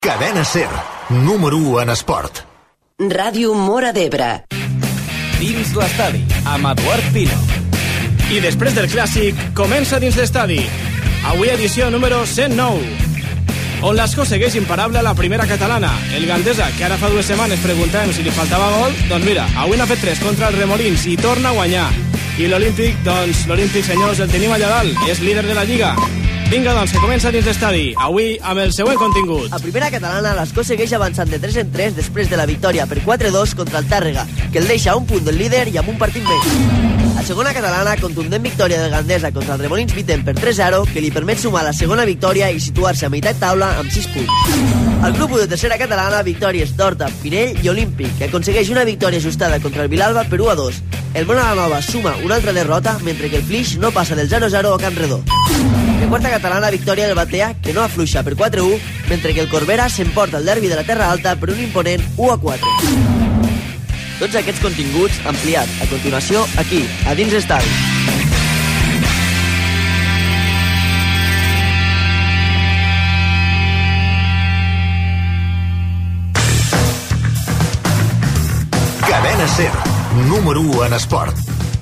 Cadena SER, número 1 en esport. Ràdio Móra d'Ebre. Dins l'estadi, amb Eduard Pino. I després del clàssic, comença dins l'estadi. Avui edició número 109, on l'escó segueix imparable a la primera catalana. El Gandesa, que ara fa 2 setmanes preguntàvem si li faltava gol, doncs mira, avui n'ha fet 3 contra els Remolins i torna a guanyar. I l'Olímpic, doncs l'Olímpic, senyors, el tenim allà dalt, és líder de la Lliga. Vinga, doncs, que comença dins l'estadi. Avui amb el següent contingut. A primera catalana, l'escó segueix avançant de 3 en 3 després de la victòria per 4-2 contra el Tàrrega, que el deixa a un punt del líder i amb un partit més. A segona catalana, contundent victòria del Gandesa contra el Remolins Viten per 3-0, que li permet sumar la segona victòria i situar-se a meitat taula amb 6 punts. Al grup de tercera catalana, victòries d'Horta, Pinell i Olímpic, que aconsegueix una victòria ajustada contra el Vilalba per 1-2. El Bonanova suma una altra derrota, mentre que el Flix no passa del 0-0 a Can Redó. En quarta catalana, victòria del Batea, que no afluixa per 4-1, mentre que el Corbera s'emporta el derbi de la Terra Alta per un imponent 1-4. Tots aquests continguts ampliats a continuació aquí, a Dins l'Estadi. Cadena SER, número 1 en esport.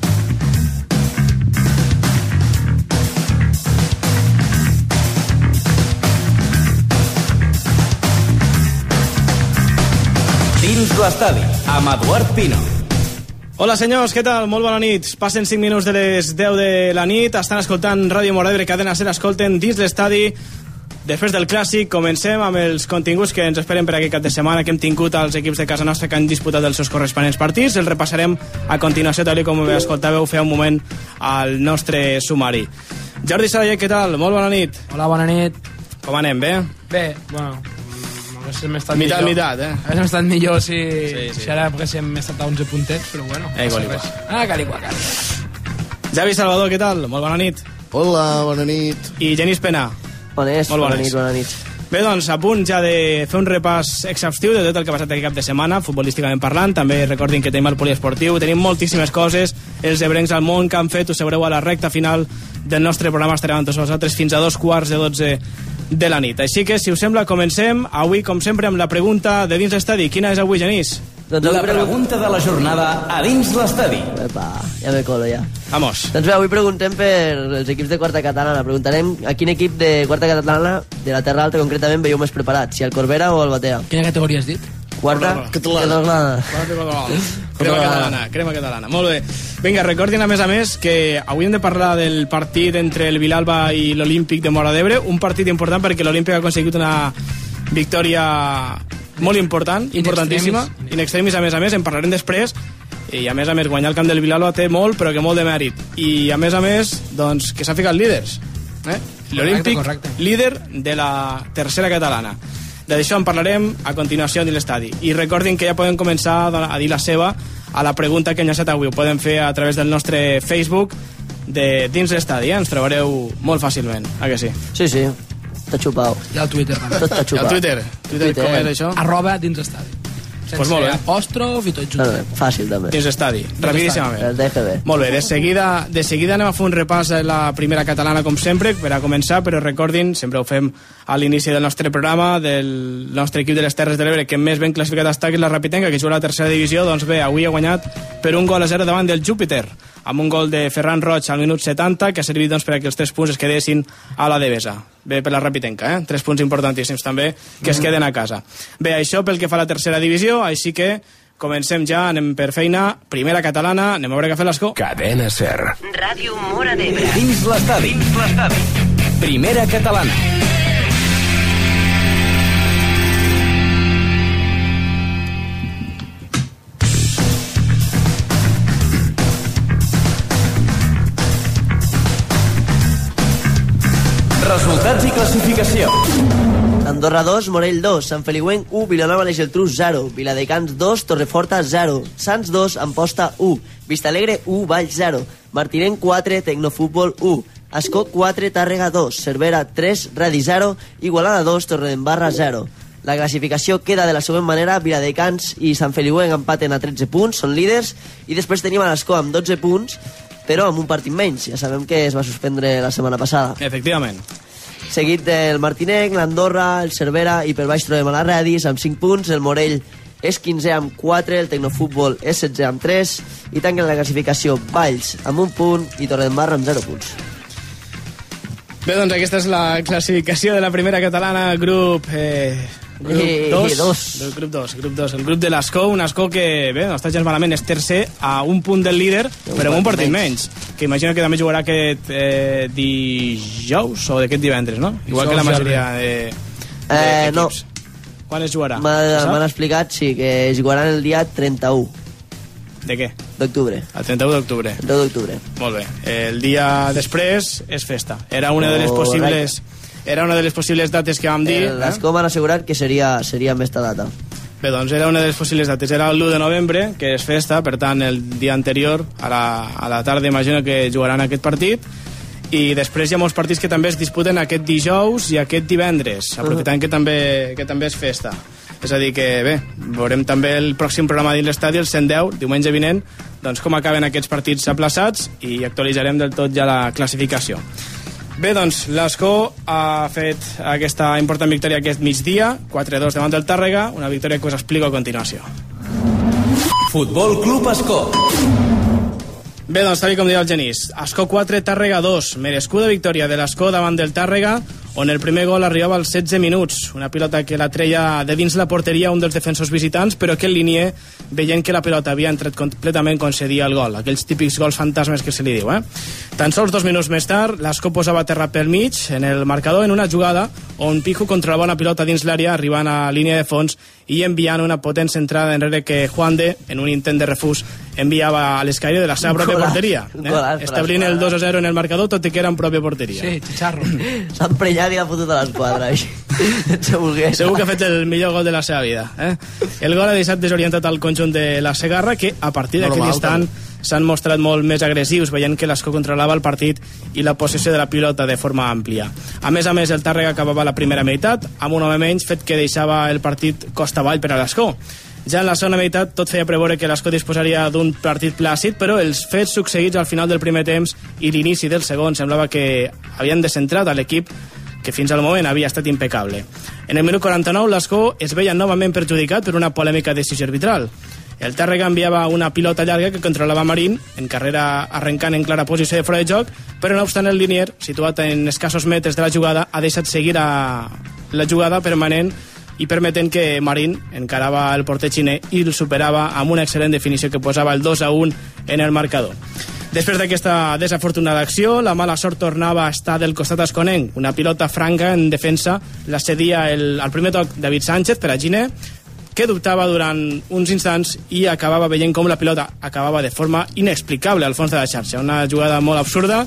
Dins l'estadi, amb Eduard Pino. Hola senyors, què tal? Molt bona nit. Passen 5 minuts de les 10 de la nit. Estan escoltant Ràdio Móra d'Ebre, Cadena SER, escolten Dins l'estadi. Després del clàssic comencem amb els continguts que ens esperen per aquest cap de setmana que hem tingut als equips de casa nostra que han disputat els seus corresponents partits. Els repassarem a continuació, tal com escoltàveu fer un moment al nostre sumari. Jordi Sarayer, què tal? Molt bona nit. Hola, bona nit. Com anem, bé? Bé, bueno, haguéssim estat mitat, millor. mitat, eh? Haguéssim estat millor si Sí. ara haguéssim estat a 11 puntets, però bueno. Igual, igual. Igual. Javi Salvador, què tal? Molt bona nit. Hola, bona nit. I Genís Pena. Bones, Molt bona bones. nit, bona nit. Bé, doncs, a punt ja de fer un repàs exhaustiu de tot el que ha passat aquest cap de setmana, futbolísticament parlant. També recordin que tenim el poliesportiu, tenim moltíssimes coses, els ebrencs al món que han fet, ho sabreu a la recta final del nostre programa. Estarem amb tots vosaltres fins a 2:15 de la nit. Així que, si us sembla, comencem avui, com sempre, amb la pregunta de Dins l'Estadi. Quina és avui, Genís? Doncs La avui pregunta de la jornada a Dins l'estadi. Epa, ja me colo, ja. Vamos. Doncs bé, avui preguntem per els equips de quarta catalana. Preguntarem a quin equip de quarta catalana, de la Terra Alta concretament, veieu més preparat, si el Corbera o el Batea. Quina categoria has dit? Quarta Catalana. Crema catalana. Molt bé. Vinga, recordin a més que avui hem de parlar del partit entre el Vilalba i l'Olímpic de Móra d'Ebre, un partit important perquè l'Olímpic ha aconseguit una victòria molt important, importantíssima, in extremis a més, en parlarem després, i a més, guanyar el camp del Vilalba té molt, però que molt de mèrit, i a més, doncs, que s'ha ficat líders, l'Olímpic, correcte. líder de la tercera catalana. D'això en parlarem a continuació de l'estadi. I recordin que ja poden començar a dir la seva a la pregunta que hem llançat avui. Ho poden fer a través del nostre Facebook de Dins l'Estadi. Ens trobareu molt fàcilment, que sí? Sí, està xupau. I al Twitter, també. Tot està I xupau. el Twitter com és això? @ dins l'estadi. Pues molt bé. Apòstrof i tot junt. Fàcil, també. Dins l'estadi, rapidíssimament. El DGB. Molt bé, de seguida anem a fer un repàs a la primera catalana, com sempre, per a començar, però recordin, sempre ho fem a l'inici del nostre programa, del nostre equip de les Terres de l'Ebre, que més ben classificat està, que és la Rapitenca, que juga a la tercera divisió. Doncs bé, avui ha guanyat per 1-0 davant del Júpiter, amb un gol de Ferran Roig al minut 70, que ha servit doncs, perquè els 3 punts es quedessin a la Devesa. Bé per la Rapitenca, 3 punts importantíssims també, que es queden a casa. Bé, això pel que fa a la tercera divisió, així que comencem ja, anem per feina. Primera catalana, anem a veure què ha fet l'escó. Cadena SER. Ràdio Móra d'Ebre. Dins l'estadi. Primera catalana. Resultats i classificació. Andorra 2, Morell 2, Sant Feliuenc 1, Vilanova i Geltrú 0, Viladecans 2, Torreforta 0, Sants 2, Amposta 1, Vistalegre 1, Valls 0, Martinenc 4, Tecnofútbol 1, Ascó 4, Tàrrega 2, Cervera 3, Radi 0, Igualada 2, Torredembarra 0. La classificació queda de la següent manera: Viladecans i Sant Feliuenc empaten a 13 punts, són líders, i després tenim a l'Ascó amb 12 punts, però amb un partit menys. Ja sabem que es va suspendre la setmana passada. Efectivament. Seguit del Martinenc, l'Andorra, el Cervera i per baix trobem a la Redis amb 5 punts, el Morell és 15 amb 4, el Tecnofutbol és 16 amb 3 i tanquen la classificació Valls amb 1 punt i Torredembarra amb 0 punts. Bé, doncs aquesta és la classificació de la primera catalana, grup 2. Grup 2. El grup de l'Escó, un Escó que, bé, no està gens malament, és tercer a 1 punt del líder, però amb un partit menys. Que imagino que també jugarà aquest dijous o d'aquest divendres, no? Igual que la majoria d'equips. No. Quan es jugarà? M'han explicat, sí, que es jugaran el dia 31. De què? D'octubre. El 31 d'octubre. 31 d'octubre. Molt bé. El dia després és festa. Era una de les possibles dates que vam dir. L'Escó m'han assegurat que seria amb esta data. Bé, doncs era una de les possibles dates. Era l'1 de novembre, que és festa, per tant, el dia anterior, a la tarda, imagino que jugaran aquest partit. I després hi ha molts partits que també es disputen aquest dijous i aquest divendres, aprofitant que també és festa. És a dir que, bé, veurem també el pròxim programa dins l'estadi, el 110, diumenge vinent, doncs com acaben aquests partits aplaçats i actualitzarem del tot ja la classificació. Bé, doncs, l'Escó ha fet aquesta important victòria aquest migdia, 4-2 davant del Tàrrega, una victòria que us explico a continuació. Futbol Club Escó. Bé, doncs, tal com deia el Genís, Escó 4, Tàrrega 2, merescuda victòria de l'Escó davant del Tàrrega, on el primer gol arribava als 16 minuts, una pilota que la treia de dins la porteria un dels defensors visitants, però que el Linier, veient que la pilota havia entrat completament, concedia el gol, aquells típics gols fantasmes que se li diu, Tan sols 2 minuts més tard, l'Escó posava terra pel mig, en el marcador, en una jugada on Pijo controlava una pilota dins l'àrea, arribant a línia de fons i enviant una potent centrada enrere que Juan de, en un intent de refús, enviava a l'escaire de la seva pròpia porteria. Establint el 2-0 en el marcador, tot i que era en pròpia porteria. Sí, xicharro. S'ha emprenyat i ha fotut a l'esquadra. Segur que ha fet el millor gol de la seva vida. El gol ha deixat desorientat al conjunt de la Segarra, que a partir d'aquell instant s'han mostrat molt més agressius, veient que l'Escó controlava el partit i la possessió de la pilota de forma àmplia. A més, el Tàrrega acabava la primera meitat amb un home menys, fet que deixava el partit costa avall per a l'Escó. Ja en la segona meitat tot feia preveure que l'Escó disposaria d'un partit plàcid, però els fets succeïts al final del primer temps i l'inici del segon semblava que havien descentrat a l'equip que fins al moment havia estat impecable. En el minut 49 l'Escó es veia novament perjudicat per una polèmica decisió arbitral. El Tàrrega enviava una pilota llarga que controlava Marín, en carrera arrencant en clara posició de fora de joc, però no obstant el Linier, situat en escassos metres de la jugada, ha deixat seguir la jugada permanent i permetent que Marín encarava el porter xiner i el superava amb una excel·lent definició que posava el 2-1 en el marcador. Després d'aquesta desafortunada acció, la mala sort tornava a estar del costat esconenc. Una pilota franca en defensa la cedia al primer toc David Sánchez per a Giner, que dubtava durant uns instants i acabava veient com la pilota acabava de forma inexplicable al fons de la xarxa. Una jugada molt absurda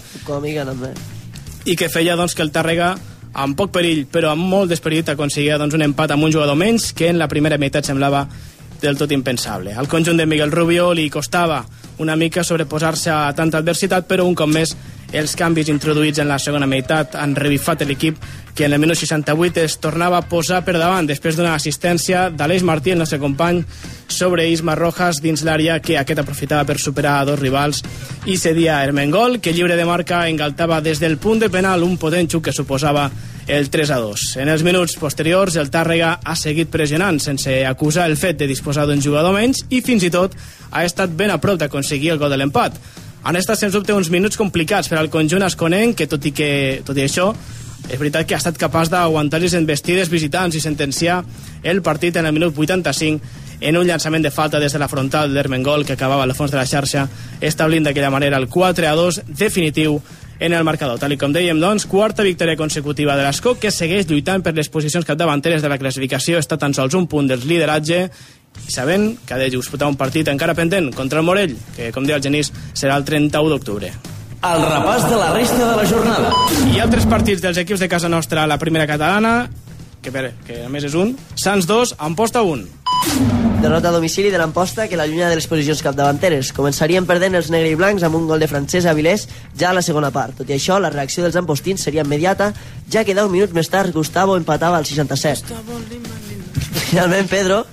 i que feia doncs, que el Tàrrega, amb poc perill però amb molt d'esperit, aconseguia doncs, un empat amb un jugador menys que en la primera meitat semblava del tot impensable. Al conjunt de Miguel Rubio li costava una mica sobreposar-se a tanta adversitat, però un cop més els canvis introduïts en la segona meitat han revifat l'equip, que en el minut 68 es tornava a posar per davant després d'una assistència d'Aleix Martí, el nostre company, sobre Isma Rojas dins l'àrea, que aquest aprofitava per superar a dos rivals i cedia a Ermengol, que lliure de marca engaltava des del punt de penal un potent xuc que suposava el 3-2. En els minuts posteriors el Tàrrega ha seguit pressionant sense acusar el fet de disposar d'un jugador menys i fins i tot ha estat ben a prop d'aconseguir el gol de l'empat. Han estat sens dubte uns minuts complicats per al conjunt esconenc, que tot i això és veritat que ha estat capaç d'aguantar les envestides visitants i sentenciar el partit en el minut 85 en un llançament de falta des de la frontal d'Ermengol, que acabava al fons de la xarxa, establint d'aquella manera el 4-2 definitiu en el marcador. Tal com dèiem, doncs, quarta victòria consecutiva de l'Escó, que segueix lluitant per les posicions capdavanteres de la classificació, està tan sols un punt del lideratge, i sabent que ha de disputar un partit encara pendent contra el Morell, que, com deia el Genís, serà el 31 d'octubre. El repàs de la resta de la jornada. I altres partits dels equips de casa nostra a la primera catalana, que a més és un, Sants 2, Amposta 1. Derrota a domicili de l'Amposta, que l'allunya de les posicions capdavanteres. Començarien perdent els negre i blancs amb un gol de Francesc Avilés ja a la segona part. Tot i això, la reacció dels ampostins seria immediata, ja que 10 minuts més tard Gustavo empatava al 67. Finalment,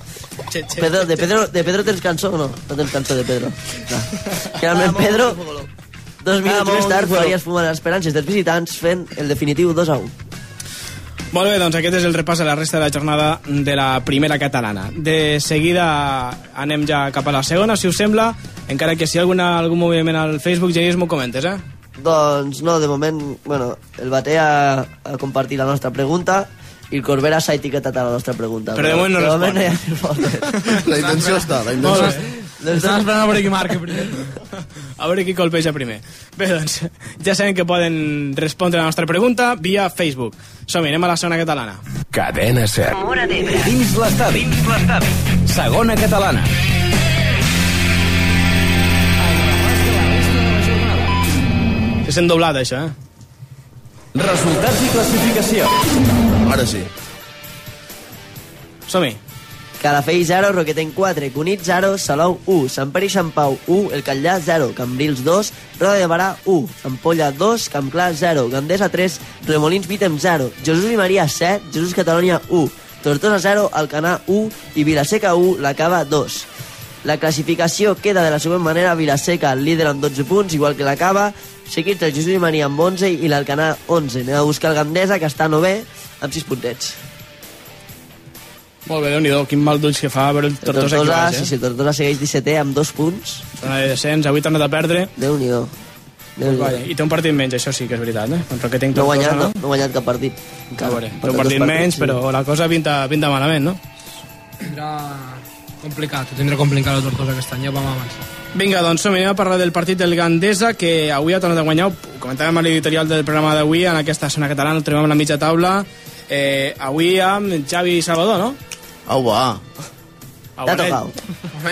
de Pedro tens cançó o no? No tens cançó de Pedro. No. Finalment, Pedro, 2 minuts més tard, faria esfumar les esperances dels visitants fent el definitiu 2-1. Molt bé, doncs aquest és el repàs a la resta de la jornada de la primera catalana. De seguida anem ja cap a la segona, si us sembla, encara que si hi ha algun moviment al Facebook, Genís, m'ho comentes, eh? Doncs no, de moment, bueno, el Batea ha compartit la nostra pregunta i el Corbera s'ha etiquetat a la nostra pregunta. Però de moment no respon. no hi ha respostes. La intenció està, la intenció està. Estan esperant a veure qui marca primer. A veure qui colpeja primer. Bé, doncs, ja sabem que poden respondre a la nostra pregunta via Facebook. Som-hi, anem a la segona catalana. Cadena Ser. Móra d'Ebre. Dins l'estadi. Segona catalana. Se sent doblat, això, eh? Resultats i classificació. Ara sí. Som-hi. Calafell 0, Roquetenc 4, Cunit 0, Salou 1, Sant Pere i Sant Pau 1, El Catllà 0, Cambrils 2, Roda de Barà 1, Ampolla 2, Campclar 0, Gandesa 3, Remolins Vítem 0, Jesús i Maria 7, Jesús Catalunya 1, Tortosa 0, Alcanar 1 i Vilaseca 1, La Cava 2. La classificació queda de la següent manera: Vilaseca, líder amb 12 punts, igual que La Cava, seguit el Jesús i Maria amb 11 i l'Alcanar 11. Anem a buscar el Gandesa, que està 9è, amb 6 puntets. Molt bé, Déu-n'hi-do, quin mal d'ulls que fa a veure el Tortosa aquí baix, eh? Sí, el Tortosa segueix 17è amb 2 punts. Zona de descens, avui tornat a perdre. Déu-n'hi-do. Vaya. I té un partit menys, això sí que és veritat, eh? Perquè tinc No ha Tortosa, guanyat, no ha guanyat cap partit. A veure, té un partit menys, però la cosa pinta malament, no? Tindrà complicat, ho tindrà complicat el Tortosa aquest any, ja vam avançar. Vinga, doncs som-hi, anem a parlar del partit del Gandesa, que avui ha tornat a guanyar. Ho comentàvem a l'editorial del programa d'avui, en aquesta zona catalana, el trobem a la mitja taula. Avui amb Xavi Salvador, no? Au, va. T'ha tocat.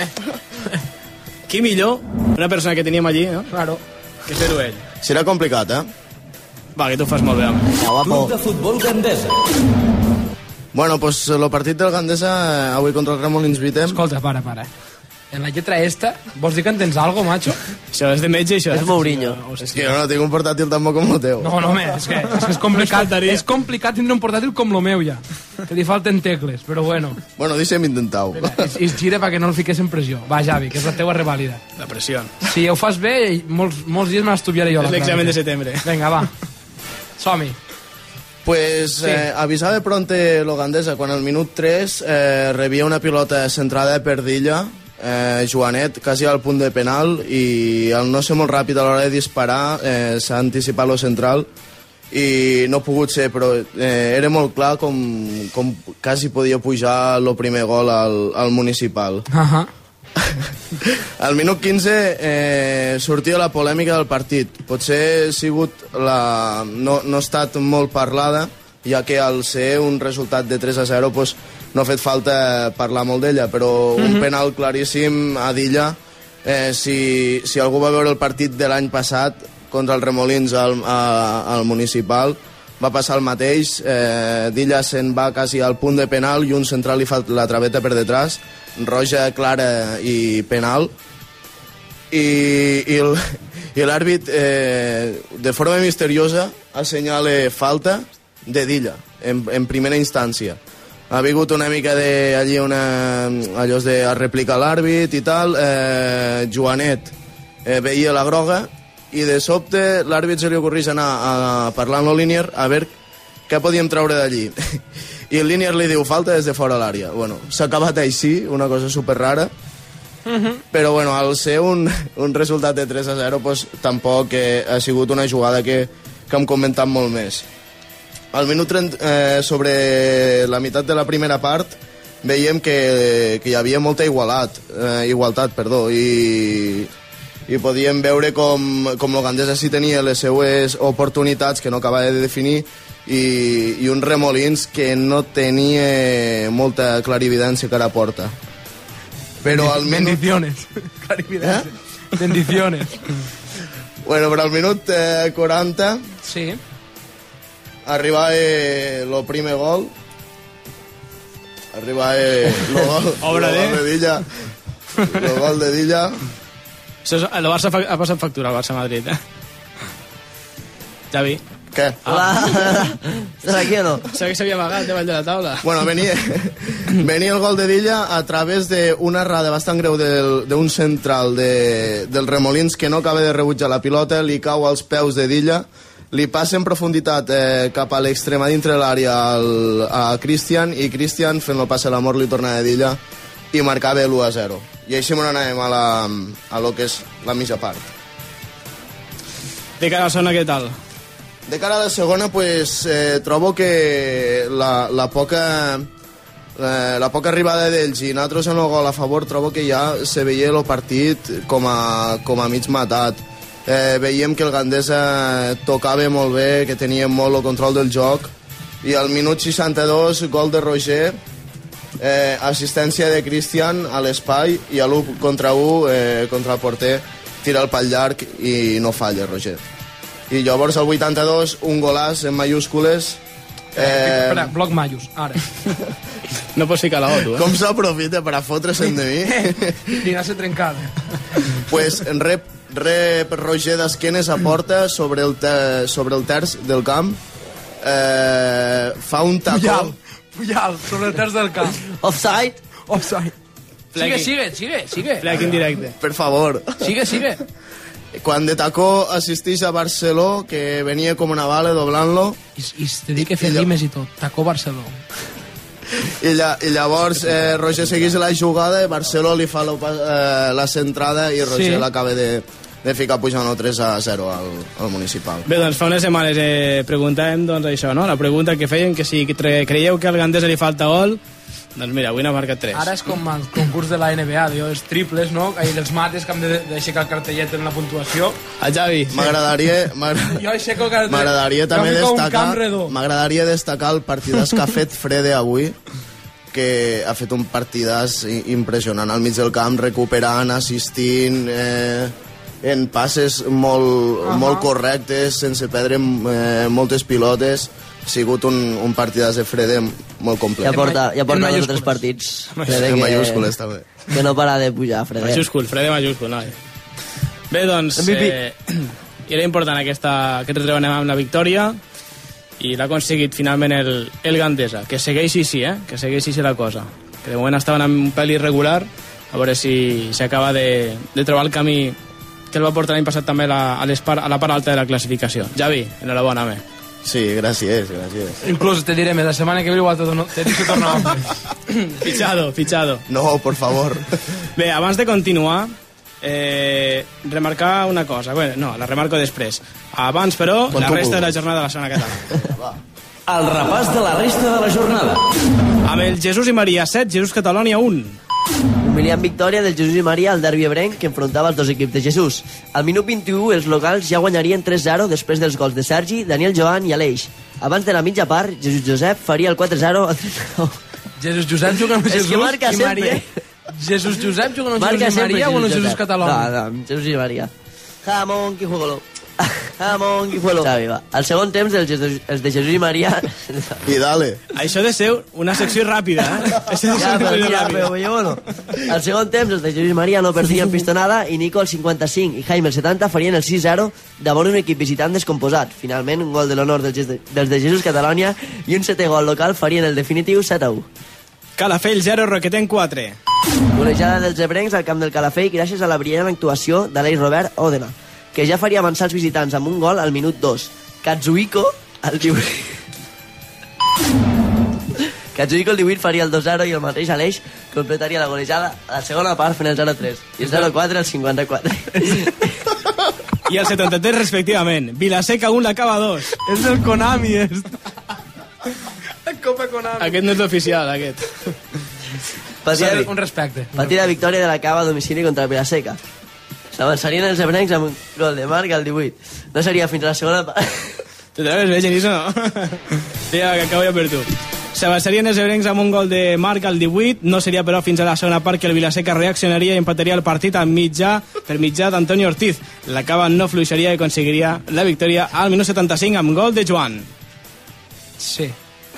Qui millor, una persona que teníem allí, no? Claro. Que fer-ho ell. Serà complicat, eh? Va, que tu ho fas molt bé, home. Club de futbol Gandesa. Bueno, pues el partit del Gandesa avui contra el Remolins Vítem. Escolta, para. En la lletra esta, vols dir que entens algo, macho? Això és de metge, això. És Mourinho. És que jo no tinc un portàtil tan bo com el teu. No, home, és que és complicat. És complicat tindre un portàtil com lo meu, ja. Que li falten tecles, però bueno. Bueno, deixa'm intentar-ho. I gira perquè no el fiqués en pressió. Va, Javi, que és la teua revàlida. La pressió. Si ho fas bé, molts dies me l'estudiaré jo. És l'examen de setembre. Vinga, va. Som-hi. Pues Sí. avisava de pronte lo Gandesa quan al minut 3 rebia una pilota centrada per Dilla, Joanet, quasi al punt de penal, i al no ser molt ràpid a l'hora de disparar s'ha anticipat lo central i no ha pogut ser, però era molt clar com quasi podia pujar el primer gol al municipal. Al minut 15 sortia la polèmica del partit. Potser ha sigut no ha estat molt parlada, ja que al ser un resultat de 3-0 pues, no ha fet falta parlar molt d'ella, però un penal claríssim a Dilla. Si algú va veure el partit de l'any passat contra el Remolins al municipal, va passar el mateix. Dilla se'n va quasi al punt de penal i un central li fa la traveta per detrás, roja clara i penal, i l'àrbit de forma misteriosa assenyala falta de Dilla en primera instància. Ha vingut una mica allí allò de replicar l'àrbit i tal. Joanet veia la groga i de sobte l'àrbit se li ocorreix anar a parlar amb el Línier a veure què podíem treure d'allí. I el Línier li diu falta des de fora l'àrea. Bueno, s'ha acabat així, una cosa super rara. Però bueno, al ser un resultat de 3-0 pues, tampoc ha sigut una jugada que hem comentat molt més. Al minut 30, sobre la meitat de la primera part, veiem que hi havia molta igualtat, i podíem veure com el Gandesa sí tenia les seues oportunitats que no acabava de definir i uns Remolins que no tenia molta clarividència cara a porta. Però al minut... Bendiciones. Clarividència. Bendiciones. Bueno, però al minut 40 Sí. arriba el primer gol. Arriba el gol de Dilla. El gol de Dilla. El Barça ha passat factura al Barça-Madrid, eh? Javi. Què? Hola. Estàs aquí o no? Sabia que s'havia amagat davall de la taula. Bueno, venia el gol de Dilla a través d'una errada bastant greu d'un central del Remolins que no acaba de rebutjar la pilota, li cau als peus de Dilla, li passa en profunditat cap a l'extrema dintre l'àrea a Cristian, i Cristian, fent-lo passe a l'amor, li torna de Dilla i marcava l'1-0. I així m'ho anem a lo que és la mitja part. De cara a la zona, què tal? De cara a la segona, pues, trobo que la poca arribada d'ells i nosaltres en el gol a favor, trobo que ja se veia el partit com a mig matat. Veiem que el Gandesa tocava molt bé, que tenia molt el control del joc, i al minut 62, gol de Roger, assistència de Cristian a l'espai, i a l'1 contra 1 contra el porter, tira el pal llarg i no falla Roger. I llavors al 82, un golàs en majúscules. Espera, bloc Mayus, ara. No pots ficar la O, tu, Com s'aprofita per a fotre's de mi? Ni anar-se trencada. Pues rep Roger d'esquenes a porta sobre el terç del camp, fa un tacó. Puyal, sobre el terç del camp. Offside. Sigue. Fleck indirecte. Per favor. Sigue. Quan de tacó assisteix a Barceló, que venia com una bala doblant-lo, I te dic que fer rimes i tot. Tacó Barceló. i llavors Roger segueix la jugada, i Barceló li fa la centrada i Roger l'acaba de ficar pujant 3-0 al municipal. Bé, doncs fa unes setmanes preguntàvem doncs, això, no? La pregunta que feien, que si creieu que al Gandesa li falta gol, doncs mira, avui n'ha marcat 3. Ara és com el concurs de la NBA, els triples, no? I els mates que hem d'aixecar el cartellet en la puntuació. A Xavi. Jo aixeco el cartellet. M'agradaria també destacar el partidàs que ha fet Frede avui, que ha fet un partidàs impressionant al mig del camp, recuperant, assistint, en passes molt correctes, sense perdre moltes pilotes. Ha sigut un partidàs de Frede molt complet. Ja porta 2 o 3 partits. En majúscules, també. Que no para de pujar, Frede. Frede majúscul, no? Bé, doncs, era important aquest retrebanem amb la victòria, i l'ha aconseguit finalment el Gandesa. Que segueixi així, que segueixi així la cosa. Que de moment estaven en un pèl irregular, a veure si s'acaba de trobar el camí que el va portar l'any passat també a la part alta de la classificació. Javi, enhorabona, home. Sí, gràcies. Inclús te diré més, la setmana que ve igual te dic que tornava. Fichado. No, por favor. Bé, abans de continuar, remarcar una cosa. Bé, no, la remarco després. Abans, però, la resta de la jornada de la segona catalana. El repàs de la resta de la jornada. Amb el Jesús i Maria 7, Jesús Catalonia 1. Humiliant victòria del Jesús i Maria al derbi ebrenc, que enfrontava els dos equips de Jesús. Al minut 21, els locals ja guanyarien 3-0 després dels gols de Sergi, Daniel Joan i Aleix. Abans de la mitja part, Jesús Josep faria el 4-0 al 3-9. Jesús Josep juga amb Jesús i Maria. Jesús Josep juga amb Jesús i Maria o amb Jesús Català? No, Jesús i Maria. Jamón, quijuelo. Jamón, quijuelo. Al segon temps, els de Jesús i Maria... I dale. Això de ser una secció ràpida, però al segon temps, els de Jesús i Maria no perdien pistonada, i Nico al 55 i Jaime al 70 farien el 6-0 davant un equip visitant descomposat. Finalment, un gol de l'honor dels de Jesús Catalonia i un 7è gol local farien el definitiu 7-1. Calafell 0, Roquetent 4. Golejada dels ebrencs al camp del Calafell gràcies a la brillant actuació d'Aleix Robert Òdena, que ja faria avançar els visitants amb un gol al minut 2. Katsuhiko el 18 faria el 2-0 i el mateix Aleix completaria la golejada a la segona part fent el 0-3 i el 0-4 al 54. I el 73 respectivament. Vilaseca 1, l'acaba 2. És del Konami, Copa Konami. Aquest no és l'oficial, aquest. Un respecte. Patir la victòria de la Cava a domicili contra el Vilaseca. S'avançarien els ebrencs amb un gol de Marc al 18. No seria fins a la segona part. Te traves bé, Genís, o no? Ja, que acabo ja per tu. S'avançarien els ebrencs amb un gol de Marc al 18. No seria, però, fins a la segona part que el Vilaseca reaccionaria i empataria el partit per mitjà d'Antonio Ortiz. La Cava no fluixaria i aconseguiria la victòria al minut 75 amb gol de Joan. Sí.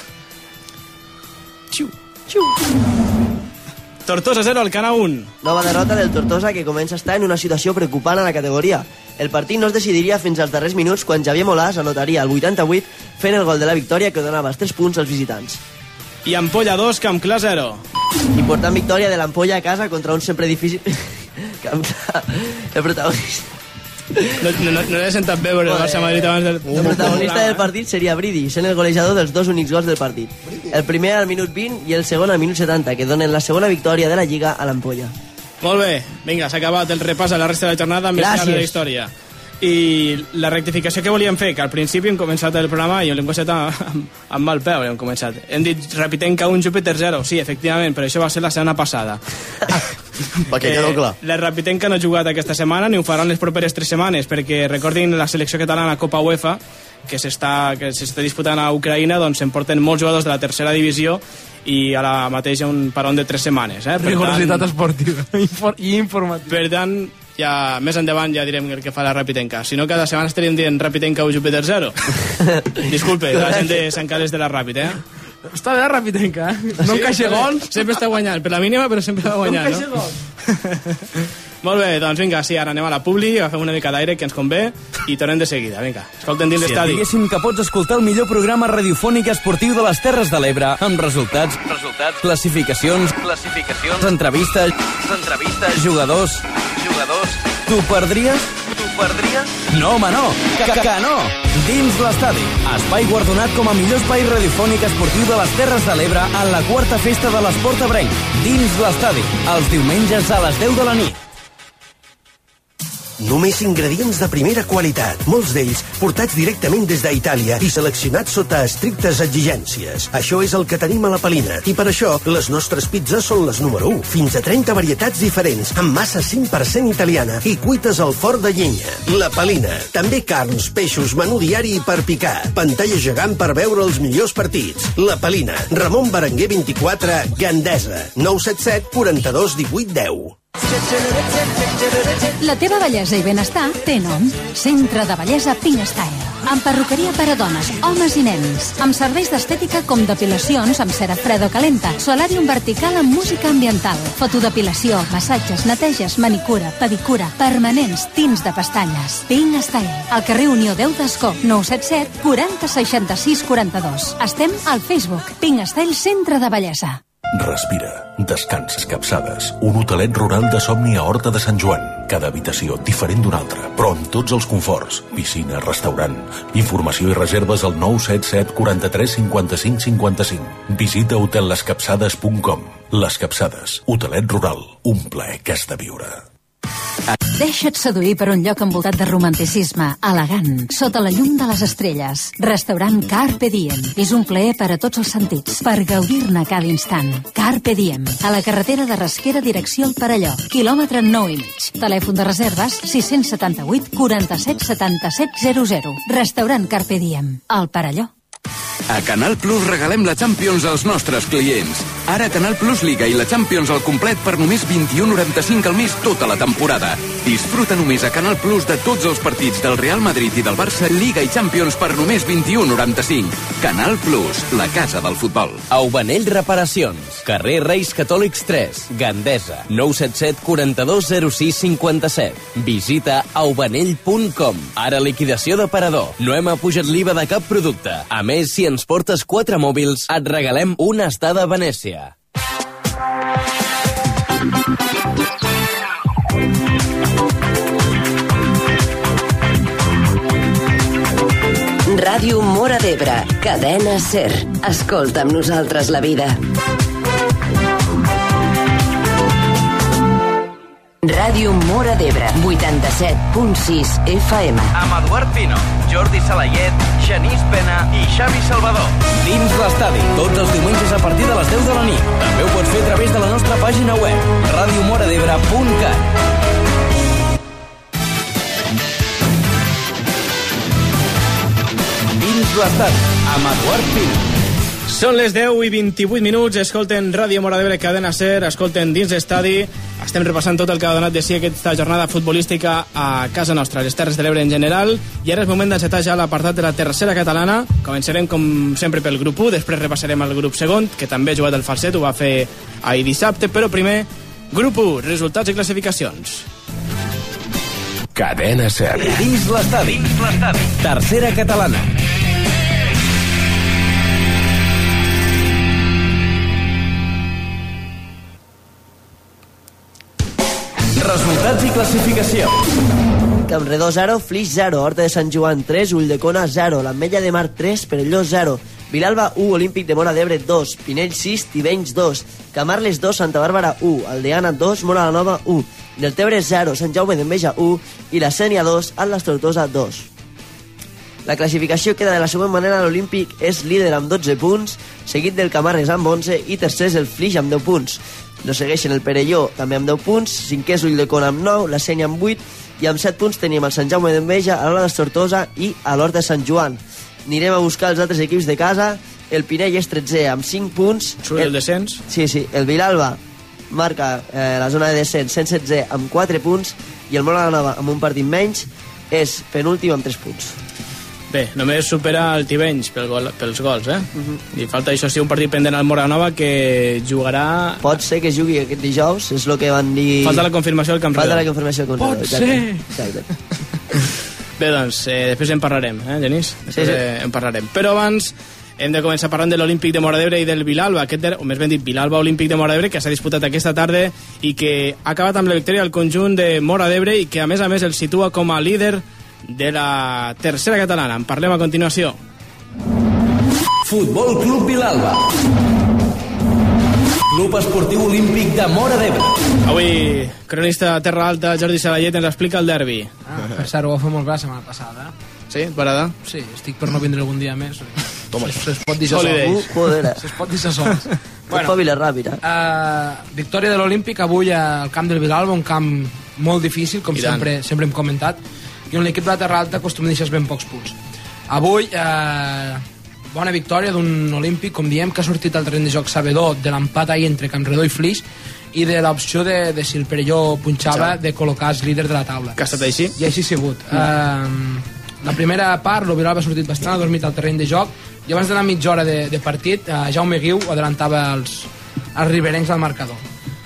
Tortosa 0, Alcana 1. Nova derrota del Tortosa, que comença a estar en una situació preocupant a la categoria. El partit no es decidiria fins als darrers minuts, quan Javier Molàs anotaria el 88 fent el gol de la victòria que donava els 3 punts als visitants. I Ampolla 2, Camp Clar 0. Important victòria de l'Ampolla a casa contra un sempre difícil... El protagonista... No l'he sentat bé, però el Barça-Madrid abans del... El protagonista del partit seria Bridi, sent el golejador dels dos únics gols del partit. El primer al minut 20 i el segon al minut 70, que donen la segona victòria de la Lliga a l'Ampolla. Molt bé, vinga, s'ha acabat el repàs a la resta de la jornada amb més de la història. I la rectificació que volíem fer, que al principi hem començat el programa i l'hem començat amb mal peu, hem començat. Hem dit Rapitenca 1, Júpiter 0. Sí, efectivament, però això va ser la setmana passada. Perquè quedó clar. La Rapitenca no ha jugat aquesta setmana ni ho faran les properes 3 setmanes, perquè recordin la selecció catalana Copa UEFA, que s'està disputant a Ucraïna, doncs s'emporten molts jugadors de la tercera divisió i a la mateixa un paron de 3 setmanes. Rigorositat esportiva i informativa. Per tant, ja més endavant ja direm el que fa la Rapitenca. Si no, cada setmana estaríem dient Rapitenca o Júpiter 0. Disculpe, la gent de Sant Carles de la Ràpid, Està bé la Rapitenca, No encaixa gols. Sempre està guanyant, per la mínima, però sempre va guanyant, no? encaixa gols. Molt bé, doncs vinga, sí, ara anem a la publi, agafem una mica d'aire, que ens convé, i tornem de seguida, vinga. Escolten dins l'estadi. Si et diguéssim que pots escoltar el millor programa radiofònic esportiu de les Terres de l'Ebre, amb resultats, classificacions, entrevistes, jugadors, t'ho perdries? No, home, no, que no! Dins l'estadi, espai guardonat com a millor espai radiofònic esportiu de les Terres de l'Ebre en la 4ª festa de l'esport ebrenc. Dins l'estadi, els diumenges a les 10 de la nit. Només ingredients de primera qualitat, molts d'ells portats directament des d'Itàlia i seleccionats sota estrictes exigències. Això és el que tenim a la Palina, i per això les nostres pizzas són les número 1. Fins a 30 varietats diferents, amb massa 100% italiana i cuites al forn de llenya. La Palina. També carns, peixos, menú diari i per picar. Pantalla gegant per veure els millors partits. La Palina. Ramon Berenguer 24, Gandesa. 977 42 18 10. La teva bellesa i benestar té nom. Centre de Bellesa Pinestyle. Amb perruqueria per a dones, homes i nens. Amb serveis d'estètica com depilacions amb cera freda o calenta, solàrium vertical amb música ambiental, fotodepilació, massatges, neteges, manicura, pedicura, permanents, tints de pestanyes. Pinestyle. Al carrer Unió 10 d'Escó, 977 40 66 42. Estem al Facebook. Pinestyle Centre de Bellesa. Respira, descans, capçades, un hotelet rural de somni a Horta de Sant Joan. Cada habitació diferent d'una altra, però amb tots els conforts. Piscina, restaurant. Informació i reserves al 977 43 55 55. Visita hotellescapçades.com. Les Capçades, hotelet rural, un plaer que has de viure. Deixa't seduir per un lloc envoltat de romanticisme, elegant, sota la llum de les estrelles. Restaurant Carpe Diem. És un plaer per a tots els sentits, per gaudir-ne cada instant. Carpe Diem, a la carretera de Rasquera, direcció al Perelló, quilòmetre 9,5. Telèfon de reserves 678 47 77 00. Restaurant Carpe Diem, al Perelló. A Canal Plus regalem la Champions als nostres clients. Ara Canal Plus Liga i la Champions al complet per només 21,95 al mes tota la temporada. Disfruta només a Canal Plus de tots els partits del Real Madrid i del Barça, Liga i Champions per només 21,95. Canal Plus, la casa del futbol. Aubanell Reparacions, carrer Reis Catòlics 3, Gandesa, 977 42 06 57. Visita aubanell.com. Ara liquidació d'aparador. No hem apujat l'IVA de cap producte. A més, si ens portes 4 mòbils, et regalem una estada a Venècia. Ràdio Móra d'Ebre, cadena SER. Escolta amb nosaltres la vida. Ràdio Móra d'Ebre, 87.6 FM. Amb Eduard Pino, Jordi Salayet, Genís Pena i Xavi Salvador. Dins l'estadi, tots els diumenges a partir de les 10 de la nit. També ho pots fer a través de la nostra pàgina web, radiomoradebre.cat. Dins l'estadi, amb Eduard Pino. Són les 10 i 28 minuts, escolten Ràdio Móra d'Ebre, cadena SER, escolten Dins l'estadi. Estem repassant tot el que ha donat de si aquesta jornada futbolística a casa nostra, a les Terres de l'Ebre en general, i ara és moment d'encetar ja l'apartat de la tercera catalana. Començarem com sempre pel grup 1, després repassarem el grup segon, que també ha jugat el falset, ho va fer ahir dissabte, però primer, grup 1, resultats i classificacions. Cadena SER. Dins l'estadi, tercera catalana. Resultats i classificació. Campredó 0, Flix 0, Horta de Sant Joan 3, Ulldecona 0, l'Ametlla de Mar 3, Perelló 0, Vilalba 1, Olímpic de Móra d'Ebre 2, Pinell 6, Tivenys 2, Camarles 2, Santa Bàrbara 1, Aldeana 2, Móra la Nova 1, Deltebre 0, Sant Jaume d'Enveja 1 i la Sénia 2, Atlas Tortosa 2. La classificació queda de la següent manera. L'Olímpic és líder amb 12 punts, seguit del Camarles amb 11 i tercer és el Flix amb 10 punts. Nos segueixen el Perelló també amb 10 punts, cinquè és Ulldecona amb 9, la Sénia amb 8 i amb 7 punts tenim el Sant Jaume d'Enveja, l'Atlas Tortosa i l'Horta de Sant Joan. Anirem a buscar els altres equips de casa. El Pinell és 13è amb 5 punts. Surt el descens? Sí, el Vilalba marca la zona de descens 116è amb 4 punts i el Móra la Nova amb un partit menys és penúltim amb 3 punts. Bé, només supera el Tivenys pels gols, I falta, això sí, un partit pendent al Móra la Nova que jugarà... Pot ser que jugui aquest dijous, és el que van dir... Falta la confirmació del Campredó. Falta la confirmació del Campredó. Pot ser! Exacte. Bé, doncs, després en parlarem, Genís? Després en parlarem. Però abans hem de començar parlant de l'Olímpic de Móra d'Ebre i del Vilalba, o més ben dit, Vilalba Olímpic de Móra d'Ebre, que s'ha disputat aquesta tarda i que ha acabat amb la victòria al conjunt de Móra d'Ebre i que, a més, el situa com a líder de la tercera catalana. En parlem a continuació. Futbol Club Vilalba, Club Esportiu Olímpic de Móra d'Ebre. Avui, cronista de Terra Alta, Jordi Salayet, ens explica el derbi. Per cert, ho va fer molt clar la setmana passada. Sí? Et va agradar? Sí, estic per no vindre algun dia més. Toma, es pot dir sol. Es pot dir sol. Bueno, ràpida. Victòria de l'Olímpic avui al camp del Vilalba, un camp molt difícil, com sempre hem comentat, i on l'equip de la Terra Alta acostuma a deixar ben pocs punts. Avui, bona victòria d'un Olímpic, com diem, que ha sortit al terreny de joc sabedor de l'empat ahir entre Campredó i Flix i de l'opció de si el Perelló punxava, de col·locar els líders de la taula. Que ha estat així? I així ha sigut. La primera part, el Vilalba ha sortit bastant, ha dormit al terreny de joc, i abans de la mitja hora de partit, Jaume Guiu adelantava els riberencs al marcador.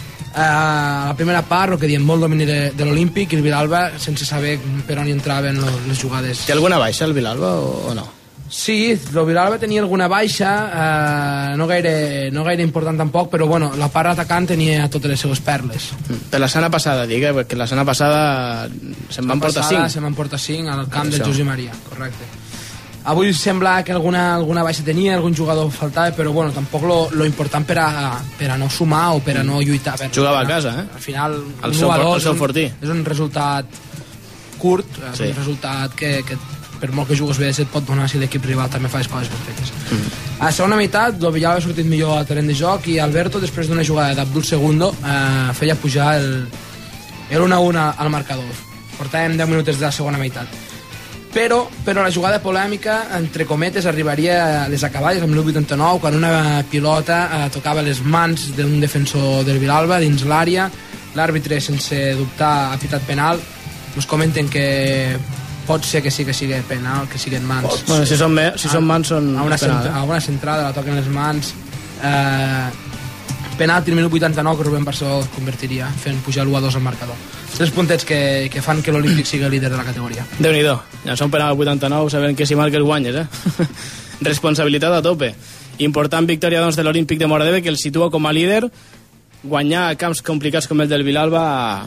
La primera part, el que diem, molt domini de l'Olímpic, i el Vilalba sense saber per on hi entraven les jugades. Té alguna baixa el Vilalba o no? Sí, el Vilalba tenia alguna baixa, no gaire important tampoc, però bueno, la part atacant tenia totes les seves perles. Per la setmana passada, perquè la setmana passada se'n van portar 5. Se'n van portar 5 al camp de José María, correcte. Avui sembla que alguna baixa tenia, algun jugador faltava, però bueno, tampoc lo important per a no sumar o per a no lluitar. Jugava a casa, Al final, el seu fortí. És un resultat curt, és un resultat que per molt que jugues bé et pot donar si l'equip rival també fa les coses perfectes. A la segona meitat, el Vilalba ha sortit millor al terreny de joc i Alberto, després d'una jugada d'Abdul Segundo, feia pujar el 1-1 al marcador. Portàvem 10 minuts de la segona meitat. Però la jugada polèmica, entre cometes, arribaria a les acaballes, amb l'89, quan una pilota tocava les mans d'un defensor del Vilalba dins l'àrea. L'àrbitre, sense dubtar, ha pitat penal. Ens comenten que pot ser que sí que sigui penal, que siguin mans. Bueno, si són mans, són penal. A una centrada la toquen les mans. Penalti al minut 89 que Rubén Barceló convertiria, fent pujar l'1-2 al marcador. 3 puntets que fan que l'Olímpic sigui líder de la categoria. Déu-n'hi-do, ja són penal al 89, sabent que si marques guanyes, Responsabilitat a tope. Important victòria, doncs, de l'Olímpic de Móra d'Ebre, que el situa com a líder. Guanyar a camps complicats com el del Vilalba,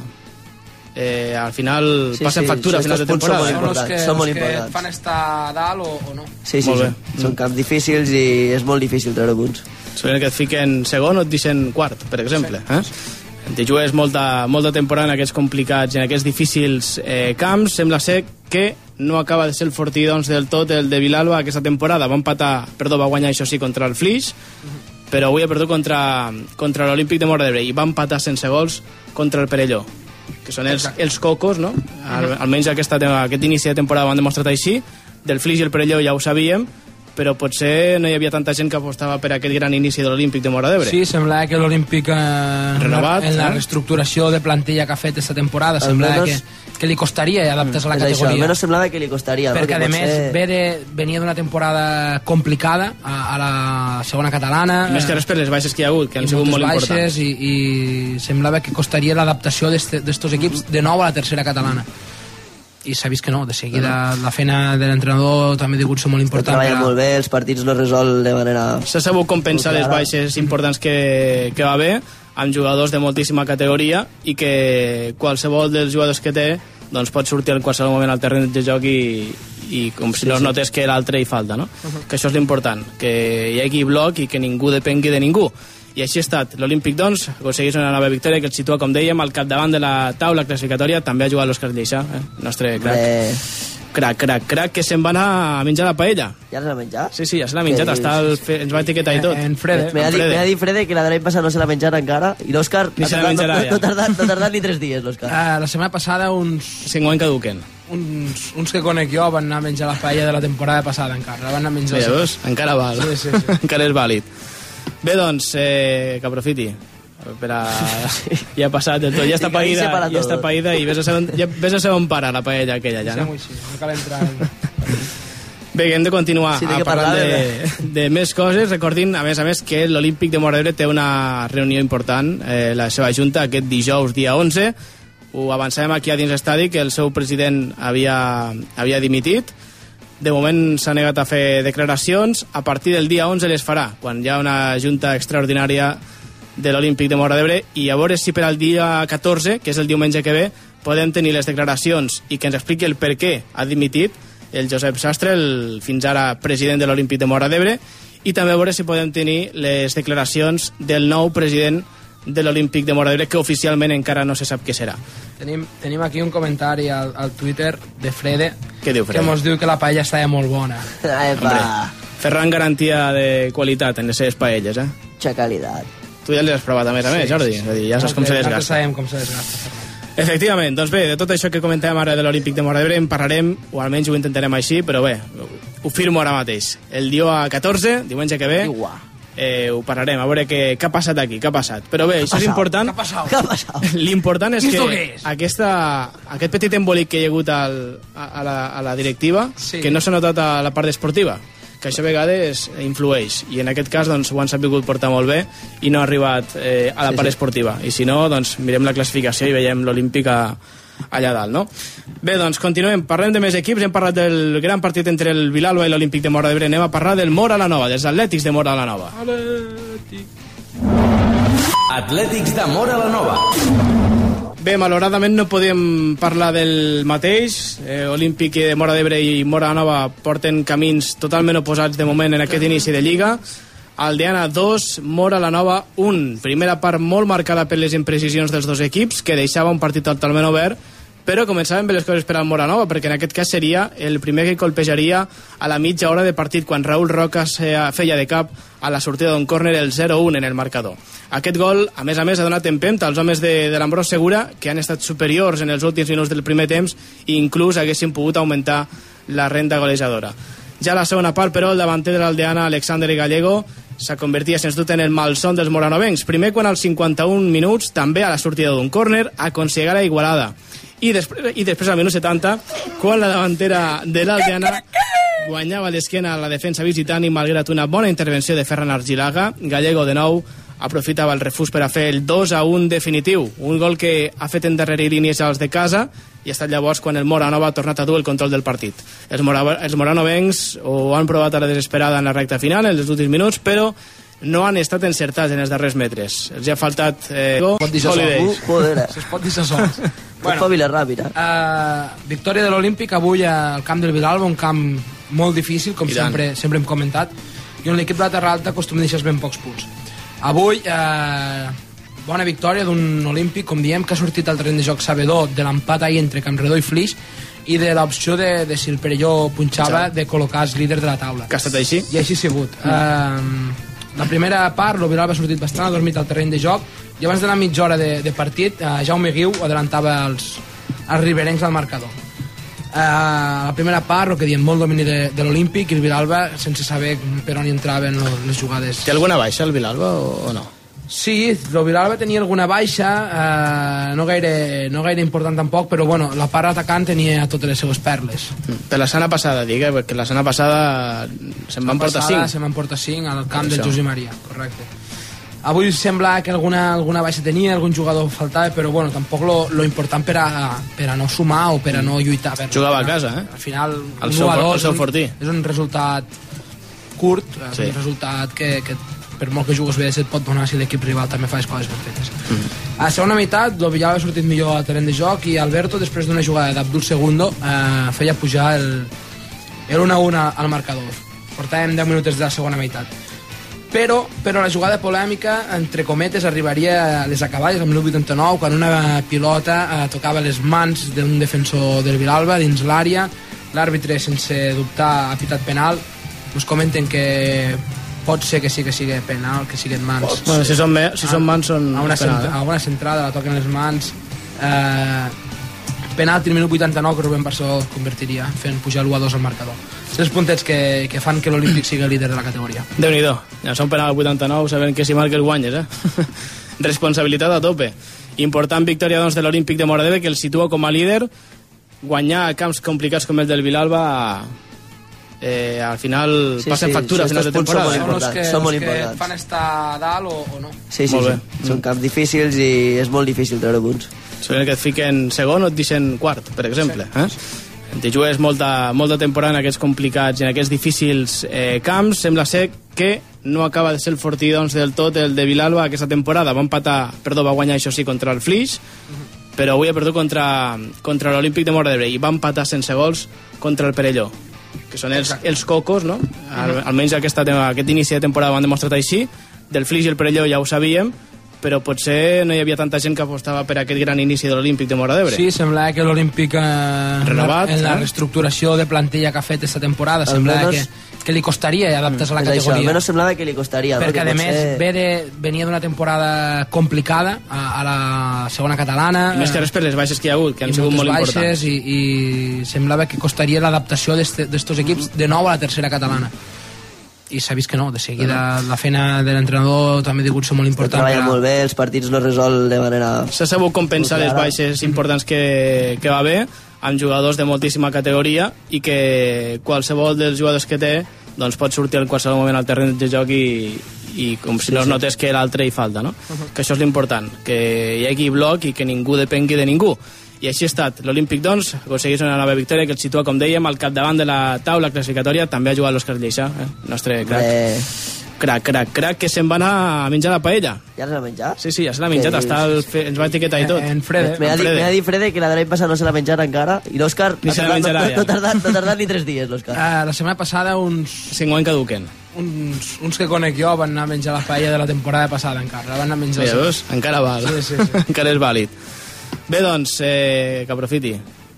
al final passen factura a finals de temporada. Són els que fan estar a dalt o no. Sí, són camps difícils i és molt difícil treure punts. Sovint que et fiquen segon o et deixen quart, per exemple. Te jugues molta temporada en aquests complicats i en aquests difícils camps. Sembla ser que no acaba de ser el fortí, doncs, del tot el de Vilalba aquesta temporada. Va guanyar, això sí, contra el Flix, però avui ha perdut contra l'Olímpic de Móra d'Ebre i va empatar sense gols contra el Perelló, que són els cocos, no? Almenys aquest inici de temporada ho han demostrat així. Del Flix i el Perelló ja ho sabíem, però potser no hi havia tanta gent que apostava per aquest gran inici de l'Olímpic de Móra d'Ebre. Sí, semblava que l'Olímpic renovat, en la reestructuració de plantilla que ha fet aquesta temporada semblava que li costaria adaptar-se a la categoria. Almenys semblava que li costaria. Perquè, a més, venia d'una temporada complicada a la segona catalana. Més que res per les baixes que hi ha hagut, que han sigut molt importants. I semblava que costaria l'adaptació d'estos equips de nou a la tercera catalana. I s'ha vist que no, de seguida la feina de l'entrenador també ha digut ser molt important. Treballa molt bé, els partits no resol de manera... S'ha sabut compensar les baixes importants que va haver amb jugadors de moltíssima categoria i que qualsevol dels jugadors que té doncs pot sortir en qualsevol moment al terreny de joc i com si no es notés que l'altre hi falta, no? Que això és l'important, que hi hagi bloc i que ningú depengui de ningú. I així ha estat. L'Olímpic, doncs, aconsegueix una nova victòria que el situa, com dèiem, al capdavant de la taula classificatòria. També ha jugat l'Òscar Lleixà, nostre crac, que se'n va anar a menjar la paella. Ja se l'ha menjat? Sí, ja se l'ha menjat, ens va etiquetar i tot. En Frede. M'ha dit Frede que la de l'any passat no se l'ha menjat encara, i l'Òscar no ha tardat ni 3 dies, l'Òscar. La setmana passada Si enguany caduquen. Uns que conec jo van anar a menjar la paella de la temporada passada encara. Van anar a menjar... Encara val. Sí. Encara és vàlid. Bé, doncs, que aprofiti. Ja ha passat del tot, ja està païda i ves a saber on para la paella aquella ja, no? Sí, no cal entrar en... Bé, hem de continuar parlant de més coses. Recordin, a més, que l'Olímpic de Móra d'Ebre té una reunió important, la seva junta, aquest dijous, dia 11. Ho avançàvem aquí a dins l'estadi, que el seu president havia dimitit. De moment s'ha negat a fer declaracions. A partir del dia 11 les farà, quan hi ha una junta extraordinària de l'Olímpic de Móra d'Ebre, i a veure si per al dia 14, que és el diumenge que ve, podem tenir les declaracions i que ens expliqui el per què ha dimitit el Josep Sastre, el fins ara president de l'Olímpic de Móra d'Ebre, i també a veure si podem tenir les declaracions del nou president de l'Olímpic de Móra d'Ebre, que oficialment encara no se sap què serà. Tenim aquí un comentari al Twitter de Frede, què diu Frede? Que mos diu que la paella estava molt bona. Hombre, Ferran garantia de qualitat en les seves paelles, Mucha calidad. Tu ja les has provat a més, Jordi? És a dir, ja saps com se desgasta. Ja sabem com se desgasta. Efectivament, doncs bé, de tot això que comentàvem ara de l'Olímpic de Móra d'Ebre en parlarem, o almenys ho intentarem així, però bé, ho firmo ara mateix. El dia 14, diumenge que ve, ho parlarem, a veure què ha passat aquí, què ha passat. Però bé, això és important. Què ha passat? L'important és que aquest petit embolic que hi ha hagut a la directiva, que no s'ha notat a la part esportiva, que això a vegades influeix, i en aquest cas doncs, ho han sabut portar molt bé i no ha arribat a la part esportiva, i si no, doncs mirem la classificació i veiem l'Olímpic allà dalt, no? Bé, doncs continuem, parlem de més equips. Hem parlat del gran partit entre el Vilalba i l'Olímpic de Móra d'Ebre. Anem a parlar del Móra la Nova, dels Atlètics de Móra la Nova. Atlètics de Móra la Nova. Bé, malauradament no podem parlar del mateix. Olímpic de Móra d'Ebre i Móra la Nova porten camins totalment oposats de moment en aquest inici de Lliga. Aldeana 2, Móra la Nova 1. Primera part molt marcada per les imprecisions dels dos equips, que deixava un partit totalment obert, però començaven bé les coses per al Móra Nova, perquè en aquest cas seria el primer que colpejaria a la mitja hora de partit, quan Raúl Roca feia de cap a la sortida d'un córner el 0-1 en el marcador. Aquest gol, a més, ha donat empenta als homes de l'Ambrós Segura, que han estat superiors en els últims minuts del primer temps i inclús haguessin pogut augmentar la renda golejadora. Ja a la segona part, però, el davanter de l'Aldeana, Alexander Gallego, s'ha convertit, sens dubte, en el malson dels moranovencs. Primer, quan als 51 minuts, també a la sortida d'un córner, aconseguirà la igualada. I després al minut 70, quan la davantera de l'Aldeana guanyava l'esquena a la defensa visitant i malgrat una bona intervenció de Ferran Argilaga, Gallego de nou aprofitava el refús per a fer el 2-1 definitiu, un gol que ha fet endarrerir línies als de casa i ha estat llavors quan el Móra Nova ha tornat a dur el control del partit. Els moranovencs ho han provat a la desesperada en la recta final, en els últims minuts, però no han estat encertats en els darrers metres. Els ha faltat Holidays. Es pot dir sols. Bueno, victòria de l'Olímpic avui al camp del Vilalba, un camp molt difícil, com sempre hem comentat, i on l'equip de la Terra Alta acostuma a deixar ben pocs punts. Avui, bona victòria d'un Olímpic, com diem, que ha sortit al terreny de joc sabedor de l'empat ahir entre Campredó i Flix i de l'opció de si el Perelló punxava de col·locar els líders de la taula. Que ha estat així? I així ha sigut. La primera part, el Vilalba ha sortit bastant, ha dormit al terreny de joc, i abans d'anar mitja hora de partit, Jaume Guiu adelantava els riberencs al marcador. La primera part, el que diem, molt domini de l'Olímpic, i el Vilalba sense saber per on hi entraven les jugades. Té alguna baixa el Vilalba o no? Sí, el Vilalba tenia alguna baixa, no gaire important tampoc, però bueno, la part atacant tenia totes les seues perles. Per la setmana passada, digue, perquè la setmana passada se'n van portar 5. Se'n van portar 5 al camp del José María, correcte. Avui sembla que alguna baixa tenia, algun jugador faltava, però bueno, tampoc lo important per a no sumar o per a no lluitar. Jugava a casa, Al final, el seu fortí. És un resultat curt, un resultat que per molt que jugues bé se't pot donar si l'equip rival també fa les coses ben fetes. A la segona meitat, el Villalba ha sortit millor al terreny de joc i Alberto, després d'una jugada d'Abdul Segundo, feia pujar el 1-1 al marcador. Portàvem 10 minuts de la segona meitat. Però la jugada polèmica, entre cometes, arribaria a les acaballes, al 1989, quan una pilota tocava les mans d'un defensor del Villalba dins l'àrea. L'àrbitre, sense dubtar, ha pitat penal. Ens comenten que pot ser que sí que sigui penal, que siguin mans. Bueno, si són mans són penal. A una centrada la toquen les mans. Penalti al minut 89 que Rubén Barçó convertiria fent pujar l'1-2 al marcador. 3 puntets que fan que l'Olímpic sigui líder de la categoria. Déu-n'hi-do, ja són penal al 89 sabent que si marques guanyes, responsabilitat a tope. Important victòria doncs, de l'Olímpic de Móra d'Ebre, que el situa com a líder. Guanyar camps complicats com el del Villalba al final passen factura a final de temporada. Són molt importants. Que fan estar a dalt o no. Sí. Són camps difícils i és molt difícil treure punts. Són que et fiquen segon o et deixen quart, per exemple. Te jugues molta temporada en aquests complicats i en aquests difícils camps. Sembla ser que no acaba de ser el fortí doncs, del tot el de Villalba aquesta temporada. Va guanyar això sí contra el Flix, però avui ha perdut contra l'Olímpic de Móra d'Ebre i va empatar sense gols contra el Perelló, que són els cocos, no? Almenys aquest inici de temporada ho han demostrat així. Del Flix i el Perelló ja ho sabíem, però potser no hi havia tanta gent que apostava per aquest gran inici de l'Olímpic de Móra d'Ebre. Sí, semblava que l'Olímpic renovat, en la reestructuració de plantilla que ha fet aquesta temporada semblava que li costaria adaptar-se a la categoria. Almenys semblava que li costaria. Perquè a més venia d'una temporada complicada a la segona catalana. I més que res per les baixes que hi ha hagut, que han sigut molt importants. I semblava que costaria l'adaptació d'estos equips de nou a la tercera catalana. I s'ha vist que no, de seguida la feina de l'entrenador també ha degut ser molt important. Treballa molt bé, els partits no resol de manera... S'ha sabut compensar les baixes importants que va haver amb jugadors de moltíssima categoria i que qualsevol dels jugadors que té doncs pot sortir en qualsevol moment al terreny de joc i com si no es notés que l'altre hi falta, no? Que això és l'important, que hi hagi bloc i que ningú depengui de ningú. I així ha estat. L'Olímpic, doncs, aconsegueix una nova victòria que el situa, com dèiem, al capdavant de la taula classificatòria. També ha jugat l'Òscar Lleixa, nostre crac, que se'n va anar a menjar la paella. Ja se l'ha menjat? Sí, ja se l'ha menjat, ens va etiquetar i tot. En Frede. M'ha dit Frede que la de l'any passat no se l'ha menjat encara, i l'Òscar no ha tardat ni 3 dies, l'Òscar. La setmana passada uns 5 anys caduquen. Uns que conec jo van anar a menjar la paella de la temporada passada encara. La van anar a menjar. Veus? Encara val. Sí. Encara és vàlid. Bé, doncs, que aprofiti.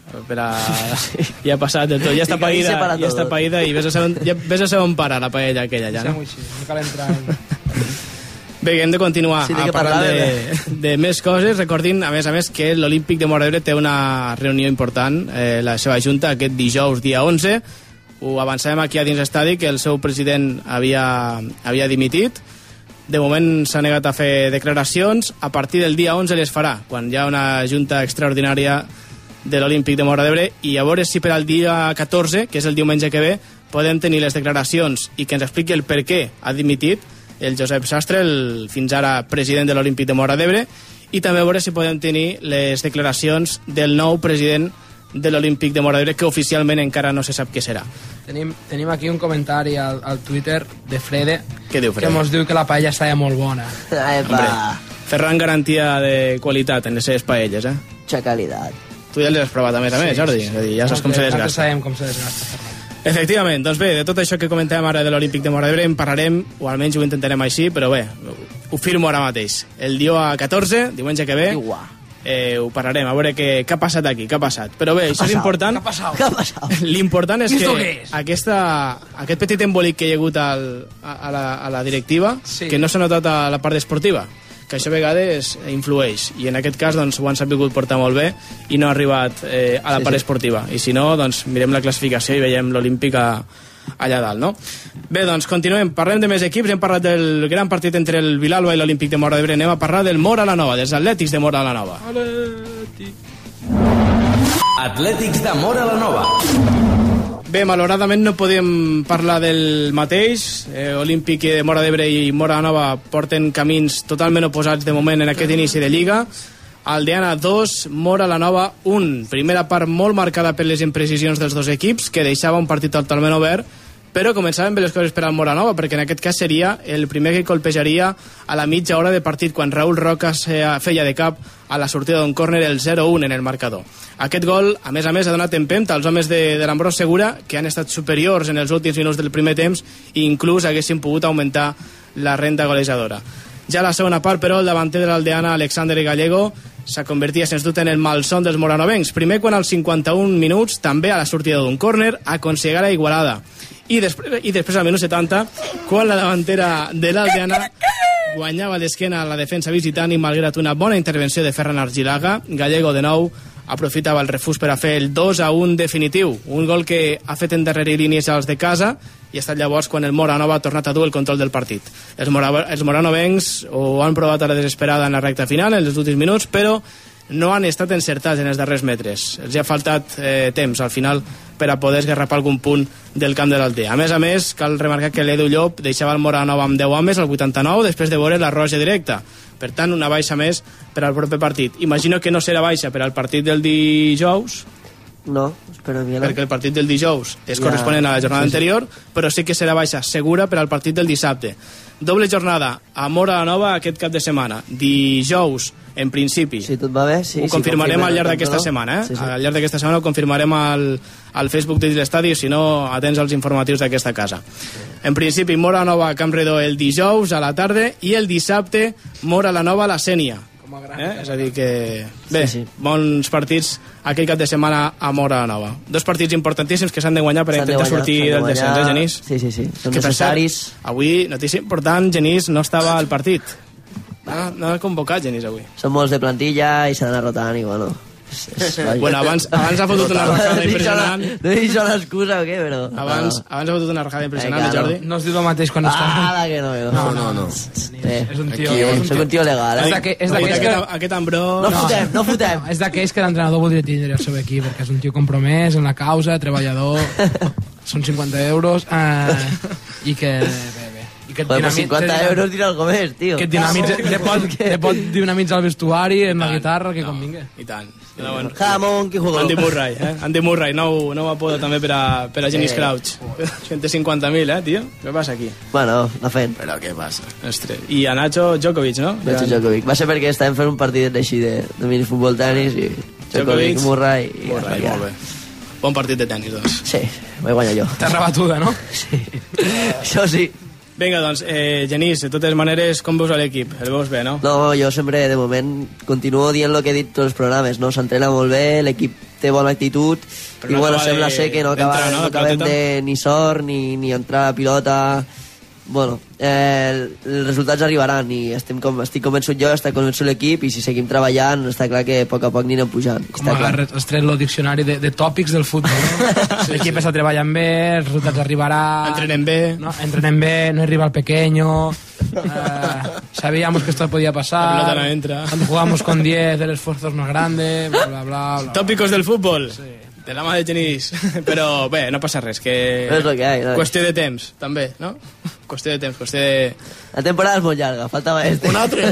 Ja ha passat del tot, ja està païda i ves a saber on para la paella aquella ja, no? No cal entrar Bé, hem de continuar parlant de més coses. Recordin, a més, que l'Olímpic de Móra d'Ebre té una reunió important, la seva junta, aquest dijous, dia 11. Ho avançàvem aquí a dins l'estadi, que el seu president havia dimitit. De moment s'ha negat a fer declaracions. A partir del dia 11 les farà, quan hi ha una junta extraordinària de l'Olímpic de Móra d'Ebre, i a veure si per al dia 14, que és el diumenge que ve, podem tenir les declaracions i que ens expliqui el per què ha dimitit el Josep Sastre, el fins ara president de l'Olímpic de Móra d'Ebre, i també a veure si podem tenir les declaracions del nou president de l'Olímpic de Móra d'Ebre, que oficialment encara no se sap què serà. Tenim aquí un comentari al Twitter de Frede. Què diu Frede? Que mos diu que la paella estava molt bona. Ferran garantia de qualitat en les seves paelles, Mucha calidad. Tu ja les has provat a més, Jordi. És a dir, ja saps com se desgasta. Sabem com se desgasta, Ferran. Efectivament, doncs bé, de tot això que comentàvem ara de l'Olímpic de Móra d'Ebre en parlarem, o almenys ho intentarem així, però bé, ho firmo ara mateix. El dia 14, diumenge que ve, ho parlarem, a veure què ha passat aquí, què ha passat. Però bé, això és important. Què ha passat? L'important és que aquest petit embolic que hi ha hagut a la directiva, que no s'ha notat a la part esportiva, que això a vegades influeix, i en aquest cas doncs, ho han sabut portar molt bé i no ha arribat a la part esportiva, i si no, doncs mirem la classificació i veiem l'Olímpic allà dalt, no? Bé, doncs continuem, parlem de més equips. Hem parlat del gran partit entre el Villalba i l'Olímpic de Móra d'Ebre. Anem a parlar del Móra la Nova, dels Atlètics de Móra la Nova. Atlètics de Móra la Nova. Bé, malauradament no podem parlar del mateix. Olímpic de Móra d'Ebre i Móra la Nova porten camins totalment oposats de moment en aquest inici de Lliga. Aldeana 2, Móra la Nova 1. Primera part molt marcada per les imprecisions dels dos equips, que deixava un partit totalment obert, però començaven bé les coses per al Moranova, perquè en aquest cas seria el primer que colpejaria a la mitja hora de partit, quan Raúl Roca feia de cap a la sortida d'un córner el 0-1 en el marcador. Aquest gol, a més, ha donat empenta als homes de l'Ambrós Segura, que han estat superiors en els últims minuts del primer temps i inclús haguessin pogut augmentar la renda golejadora. Ja a la segona part, però, el davanter de l'Aldeana, Alexander Gallego, se convertia sens dubte en el malson dels moranovencs. Primer quan als 51 minuts, també a la sortida d'un córner, aconseguia la igualada. I després al minut 70, quan la davantera de l'Aldeana guanyava d'esquena a la defensa visitant i malgrat una bona intervenció de Ferran Argilaga, Gallego de nou aprofitava el refús per a fer el 2-1 definitiu, un gol que ha fet endarrerir línies als de casa i ha estat llavors quan el Moranova ha tornat a dur el control del partit. Els moranovencs ho han provat a la desesperada en la recta final, en els últims minuts, però no han estat encertats en els darrers metres. Els ha faltat temps al final per a poder esgarrapar algun punt del camp de l'Aldea. A més, cal remarcar que l'Edu Llop deixava el Moranova amb 10 homes al 89 després de veure la roja directa. Per tant, una baixa més per al proper partit. Imagino que no serà baixa per al partit del dijous. No, espero que no. Perquè el partit del dijous és corresponent a la jornada anterior, però sí que serà baixa segura per al partit del dissabte. Doble jornada a Moranova aquest cap de setmana. Dijous, en principi. Si tot va bé, sí. Ho confirmarem al llarg d'aquesta setmana, eh? Sí. Al llarg d'aquesta setmana ho confirmarem al Facebook de l'estadi, si no, atents als informatius d'aquesta casa. En principi, Moranova a Camp Redó el dijous a la tarda i el dissabte Moranova a la Sénia. És a dir que... Bé, bons partits aquell cap de setmana a Moranova. Dos partits importantíssims que s'han de guanyar per intentar sortir del descens, Genís? Sí. Són necessaris. Avui, notícia important, Genís no estava al partit. No ha convocat Genís avui. Són molts de plantilla i s'han anat rotant i bueno... Bueno, abans ha fotut una rajada impressionant. No he dit l'excusa o què, però... Abans ha fotut una rajada impressionant, Jordi. No es diu el mateix quan està... que no. És un tio... Soc un tio legal, Aquest ambró... No fotem. És d'aquells que l'entrenador voldria tindre el seu equip, perquè és un tio compromès en la causa, treballador, són 50 euros, i que... Joder, per 50 euros dirà algo més, tio. Que le pot dinamitzar el vestuari en la guitarra, que convingui. I tant. Jamón, que jugó. Andy Murray, Andy Murray, nou apodo també per a Genís Crouch. Gent de 50.000, tio? Què passa aquí? Bueno, no fent. Però què passa? Ostres. I a Nacho Djokovic, no? Nacho Djokovic. Va ser perquè estàvem fent un partit així de minifutbol tenis i Djokovic, Murray... Murray, molt bé. Bon partit de tenis, doncs. Sí, vaig guanyar jo. Terra batuda, no? Sí. Això sí. Vinga, doncs, Genís, de totes maneres, com veus l'equip? El veus bé, no? No, jo sempre, de moment, continuo dient el que he dit tots els programes, no? S'entrena molt bé, l'equip té bona actitud, i bueno, sembla ser que no acabem de ni sort, ni entrar a pilota... Bueno, els resultats arribaran i estic convençut jo, està convençut l'equip i si seguim treballant està clar que a poc anirem pujant. Com has tret el diccionari de tòpics del futbol, no? L'equip està treballant bé, els resultats arribaran... Entrenem bé, no arriba el pequeño... sabíamos que esto podía pasar. La pelota no entra. Cuando jugamos con 10 el esfuerzo es más grande, bla, bla, bla. Tópicos del fútbol. Sí. De la mà de Genís. Però bé, no passa res, que... És el que hi ha. Qüestió de temps, també, no? Qüestió de temps, qüestió de... La temporada és molt llarga, faltava este. Un altre.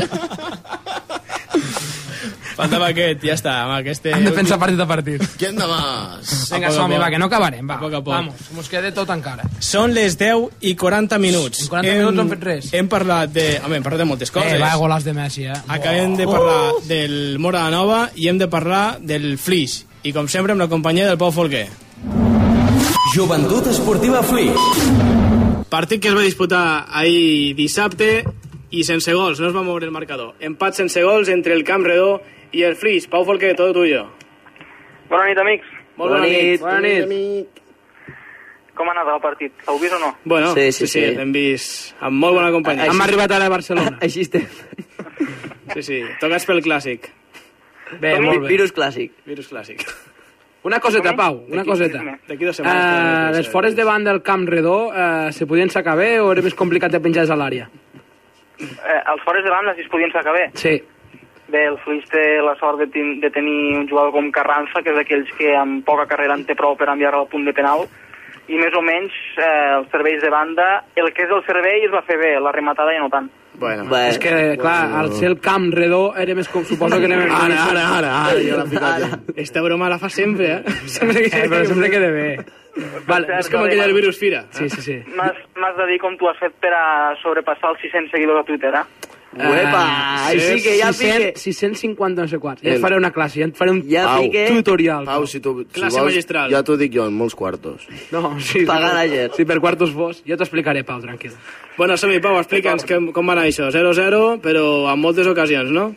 Faltava aquest, ja està. Hem de pensar partit a partit. ¿Quién da más? Vinga, som-hi, va, que no acabarem, va. A poc a poc. Vamos, mos queda tot encara. Són les 10:40 minuts. En 40 minuts no hem fet res. Hem parlat de... Home, hem parlat de moltes coses. Va, golàs de Messi, Acabem de parlar del Moranova i hem de parlar del Flix. I com sempre amb la companyia del Pau Folguer. Joventut Esportiva Flix. Partit que es va disputar ahir dissabte i sense gols, no es va moure el marcador. Empat sense gols entre el Camp Redó i el Flix. Pau Folguer, tot tuyo. Bona nit, amics. Molt bona nit. Bona nit. Com ha anat el partit? L'heu vist o no? Bueno, sí, l'hem vist amb molt bona companyia. Hem arribat ara a Barcelona. Així estem. Sí, tocats pel clàssic. Bé, molt bé. Virus clàssic. Una coseta, Pau, una coseta. D'aquí 2 setmanes. Les fores davant del Camp Redó se podien sacar bé o era més complicat de penjar des a l'àrea? Els fores davant es podien sacar bé? Sí. Bé, el Flix té la sort de tenir un jugador com Carranza, que és d'aquells que amb poca carrera en té prou per enviar-lo al punt de penal, i més o menys els serveis de banda, el que és el servei es va fer bé, la rematada ja no tant. Bueno. És que, clar, al ser el camp redó era més com suposo que anem... Ara, ja l'ha ficat. Esta broma la fa sempre, Però sempre queda bé. Vale, és com aquell del virus Fira. Sí. M'has de dir com tu has fet per a sobrepassar els 600 seguidors a Twitter, Uepa, així que ja pique. 650 no sé quants. Ja et faré una classe, ja et faré un tutorial. Pau, si classe vols, magistral. ja t'ho dic jo, en molts quartos. No, sí. Pagar ayer. Sí, per quartos fos. Jo t'explicaré, Pau, tranquil. Bueno, som-hi, Pau, explica'ns com va anar això. 0-0, però en moltes ocasions, no?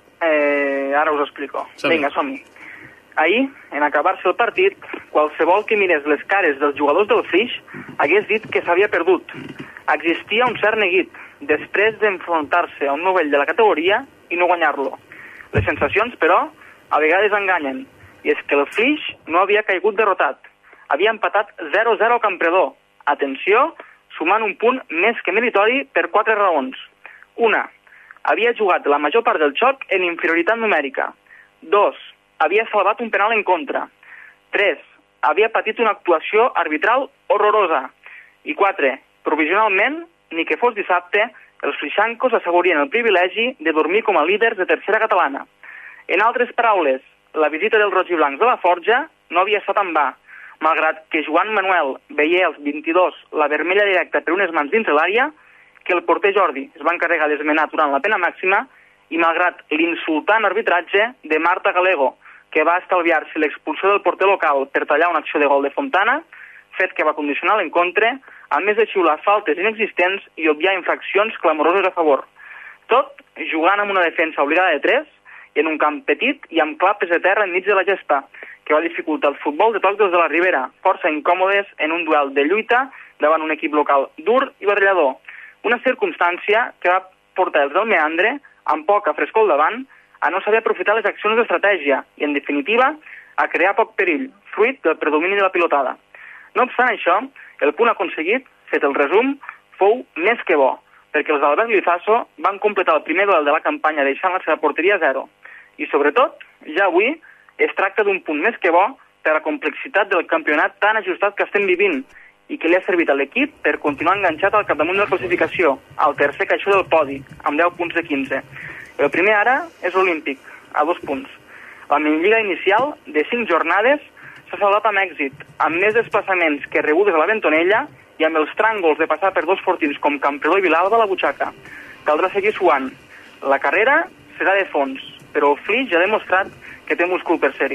Ara us ho explico. Vinga, som-hi. Ahir, en acabar-se el partit, qualsevol que mirés les cares dels jugadors del Flix hagués dit que s'havia perdut. Existia un cert neguit, després d'enfrontar-se a un novell de la categoria i no guanyar-lo. Les sensacions, però, a vegades enganyen, i és que el Flix no havia caigut derrotat. Havia empatat 0-0 al Campredó. Atenció, sumant un punt més que meritori per 4 raons. Una, havia jugat la major part del xoc en inferioritat numèrica. 2, havia salvat un penal en contra. 3, havia patit una actuació arbitral horrorosa. I 4, provisionalment, ni que fos dissabte, els flixancos assegurien el privilegi de dormir com a líders de tercera catalana. En altres paraules, la visita dels roig i blancs de la Forja no havia estat en va, malgrat que Joan Manuel veia els 22 la vermella directa per unes mans dins l'àrea, que el porter Jordi es va encarregar d'esmenar durant la pena màxima, i malgrat l'insultant arbitratge de Marta Galego, que va estalviar-se l'expulsió del porter local per tallar una acció de gol de Fontana, fet que va condicionar l'encontre, a més de xiular faltes inexistents i obviar infraccions clamoroses a favor. Tot jugant amb una defensa obligada de 3 i en un camp petit i amb clapes de terra enmig de la gespa, que va dificultar el futbol de tots dels de la Ribera, força incòmodes en un duel de lluita davant un equip local dur i barallador. Una circumstància que va portar els del Meandre, amb poca frescor al davant, a no saber aprofitar les accions d'estratègia i, en definitiva, a crear poc perill, fruit del predomini de la pilotada. No obstant això, el punt aconseguit, fet el resum, fou més que bo, perquè els d'Albert Lizaso van completar el primer duel de la campanya deixant la seva porteria a 0. I sobretot, ja avui, es tracta d'un punt més que bo per la complexitat del campionat tan ajustat que estem vivint i que li ha servit a l'equip per continuar enganxat al capdamunt de la classificació, al tercer caixó del podi, amb 10 punts de 15. El primer ara és l'Olímpic, a 2 punts. La minilliga inicial, de 5 jornades, s'ha salvat amb èxit, amb més desplaçaments que rebudes a la Bentonella i amb els tràngols de passar per 2 fortins com Campredó i Vilalba a la butxaca. Caldrà seguir suant. La carrera serà de fons, però el Flix ja ha demostrat que té múscul per ser-hi.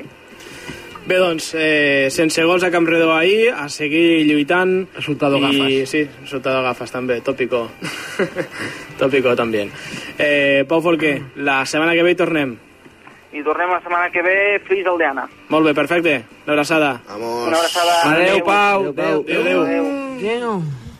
Bé, doncs, sense gols a Campredó ahir, a seguir lluitant. Resultado gafas. Sí, resultado gafas també, tópico. Tópico també. Pau Folquer, la setmana que ve hi tornem. I tornem la setmana que ve, Flix Aldeana. Molt bé, perfecte. Una abraçada. Vamos. Una abraçada. Adéu, Pau. Adéu.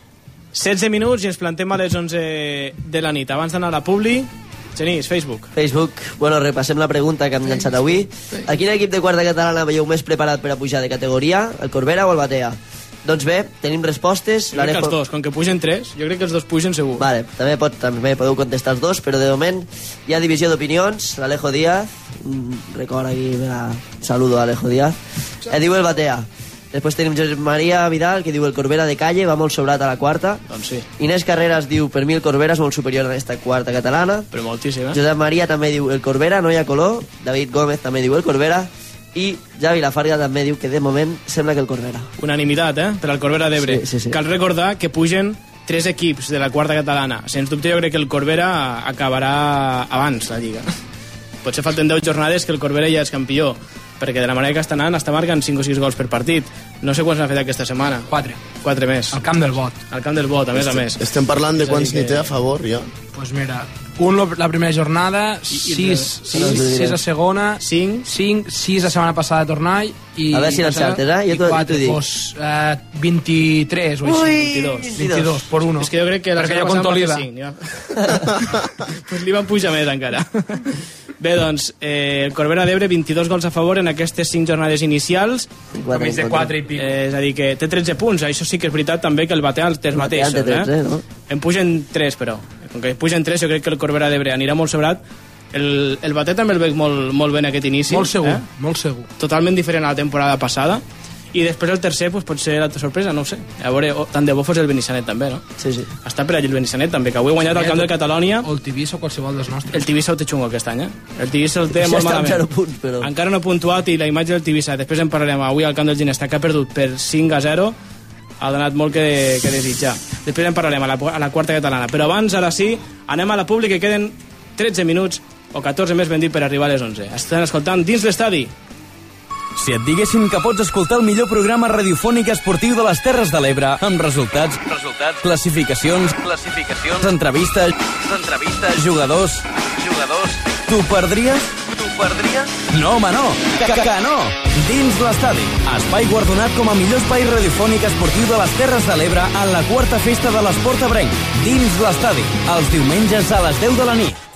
16 minuts i ens plantem a les 11 de la nit. Abans d'anar a la Publi, Genís, Facebook. Bueno, repassem la pregunta que hem llançat avui. A quin equip de quarta catalana veieu més preparat per a pujar de categoria? El Corbera o el Batea? Doncs bé, tenim respostes. Jo crec que els dos, com que pugen 3, jo crec que els dos pugen segur. Vale, també podeu contestar els dos, però de moment hi ha divisió d'opinions. L'Alejo Díaz, record aquí, saludo a Alejo Díaz, diu el Batea. Després tenim Josep Maria Vidal, que diu el Corbera de Calle, va molt sobrat a la quarta. Doncs sí. Inés Carreras diu, per mi el Corbera és molt superior a aquesta quarta catalana. Però moltíssim, Josep Maria també diu el Corbera, no hi ha color. David Gómez també diu el Corbera. I Javi Lafarga també diu que de moment sembla que el Corbera. Unanimitat, per al Corbera d'Ebre. Sí. Cal recordar que pugen 3 equips de la quarta catalana. Sens dubte jo crec que el Corbera acabarà abans la Lliga. Potser falten 10 jornades que el Corbera ja és campió, perquè de la manera que està anant està marcant 5 o 6 gols per partit. No sé quants n'ha fet aquesta setmana. 4 més. Al camp del Bot. Al camp del Bot, a més a més. Estem parlant de quants n'hi té a favor, ja. Pues mira, la primera jornada, 6 a segona, 5, 6 la setmana passada a Tornall, i a veure si l'encertes, jo t'ho dic. Pues 23 o així. 22 por 1. És que jo crec que la setmana passada 5. Pues li van pujar més encara. Bé, doncs, el Corbera d'Ebre, 22 gols a favor en aquestes 5 jornades inicials. Més de 4 i pico. És a dir, que té 13 punts. Això sí que és veritat també que el Batea té els mateixos. No? En pugen 3, però. Com que pugen 3, jo crec que el Corbera d'Ebre anirà molt sobrat. El Batea també el veig molt bé en aquest inici. Molt segur, molt segur. Totalment diferent a la temporada passada. i després el tercer pues, pot ser la sorpresa, no ho sé. A veure, tant de bo fos el Benissanet també, no? Sí. Està per allí el Benissanet també, que avui ha guanyat el camp de Catalònia. O el Tivissa o qualsevol dels nostres. El Tivissa ho té xungo aquest any, El Tivissa el té molt malament. Punts, però... Encara no ha puntuat i la imatge del Tivissa, després en parlarem. Avui al camp del Ginestà, que ha perdut per 5-0, ha donat molt que desitjar. Després en parlarem a la quarta catalana. Però abans, ara sí, anem a la pública, que queden 13 minuts, o 14 més ben dit, per arribar a les 11. Estan escoltant Dins l'Estadi. Si et diguessin que pots escoltar el millor programa radiofònic esportiu de les Terres de l'Ebre, amb resultats, classificacions, entrevistes, jugadors, t'ho perdries? No, home, no! Que no! Dins l'Estadi, espai guardonat com a millor espai radiofònic esportiu de les Terres de l'Ebre en la quarta festa de l'esport ebrenc. Dins l'Estadi, els diumenges a les 10 de la nit.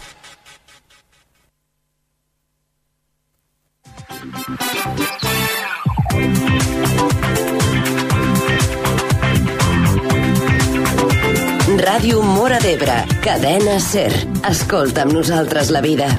Ràdio Móra d'Ebre, cadena SER. Escolta amb nosaltres la vida.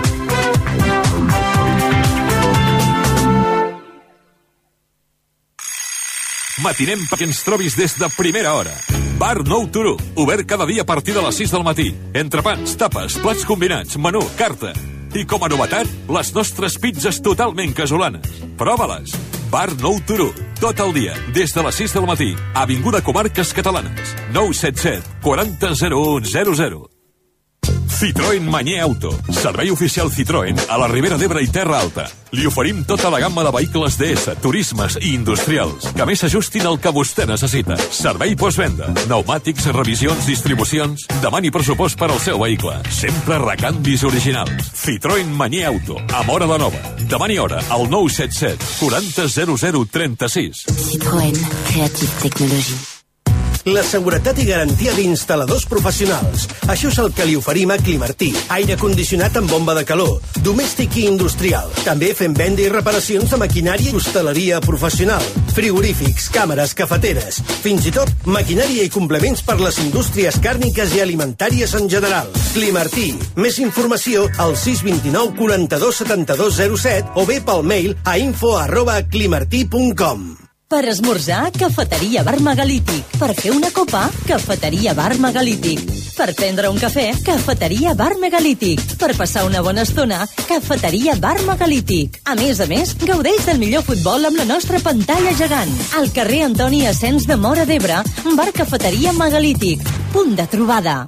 Matinem perquè ens trobis des de primera hora. Bar Nou Turó, obert cada dia a partir de les 6 del matí. Entrepans, tapes, plats combinats, menú, carta. I com a novetat, les nostres pizzas totalment casolanes. Prova-les. Bar Nou Turó, tot el dia, des de les 6 del matí. Avinguda Comarques Catalanes. 977 40 01 00. Citroën Manyer Auto, servei oficial Citroën a la Ribera d'Ebre i Terra Alta. Li oferim tota la gamma de vehicles DS, turismes i industrials, que més s'ajustin al que vostè necessita. Servei postvenda, pneumàtics, revisions, distribucions. Demani pressupost per al seu vehicle. Sempre recanvis originals. Citroën Manyer Auto, a Móra la Nova. Demani hora al 977 40 00 36. Citroën, Creative Technology. La seguretat i garantia d'instal·ladors professionals. Això és el que li oferim a Climartí. Aire condicionat amb bomba de calor, domèstic i industrial. També fem venda i reparacions de maquinària i hostaleria professional. Frigorífics, càmeres, cafeteres. Fins i tot maquinària i complements per les indústries càrniques i alimentàries en general. Climartí. Més informació al 629 42 72 07 o bé pel mail a info@climartí.com. Per esmorzar, cafeteria Bar Megalític. Per fer una copa, cafeteria Bar Megalític. Per prendre un cafè, cafeteria Bar Megalític. Per passar una bona estona, cafeteria Bar Megalític. A més, gaudeix del millor futbol amb la nostra pantalla gegant. Al carrer Antoni Asens de Móra d'Ebre, Bar Cafeteria Megalític. Punt de trobada.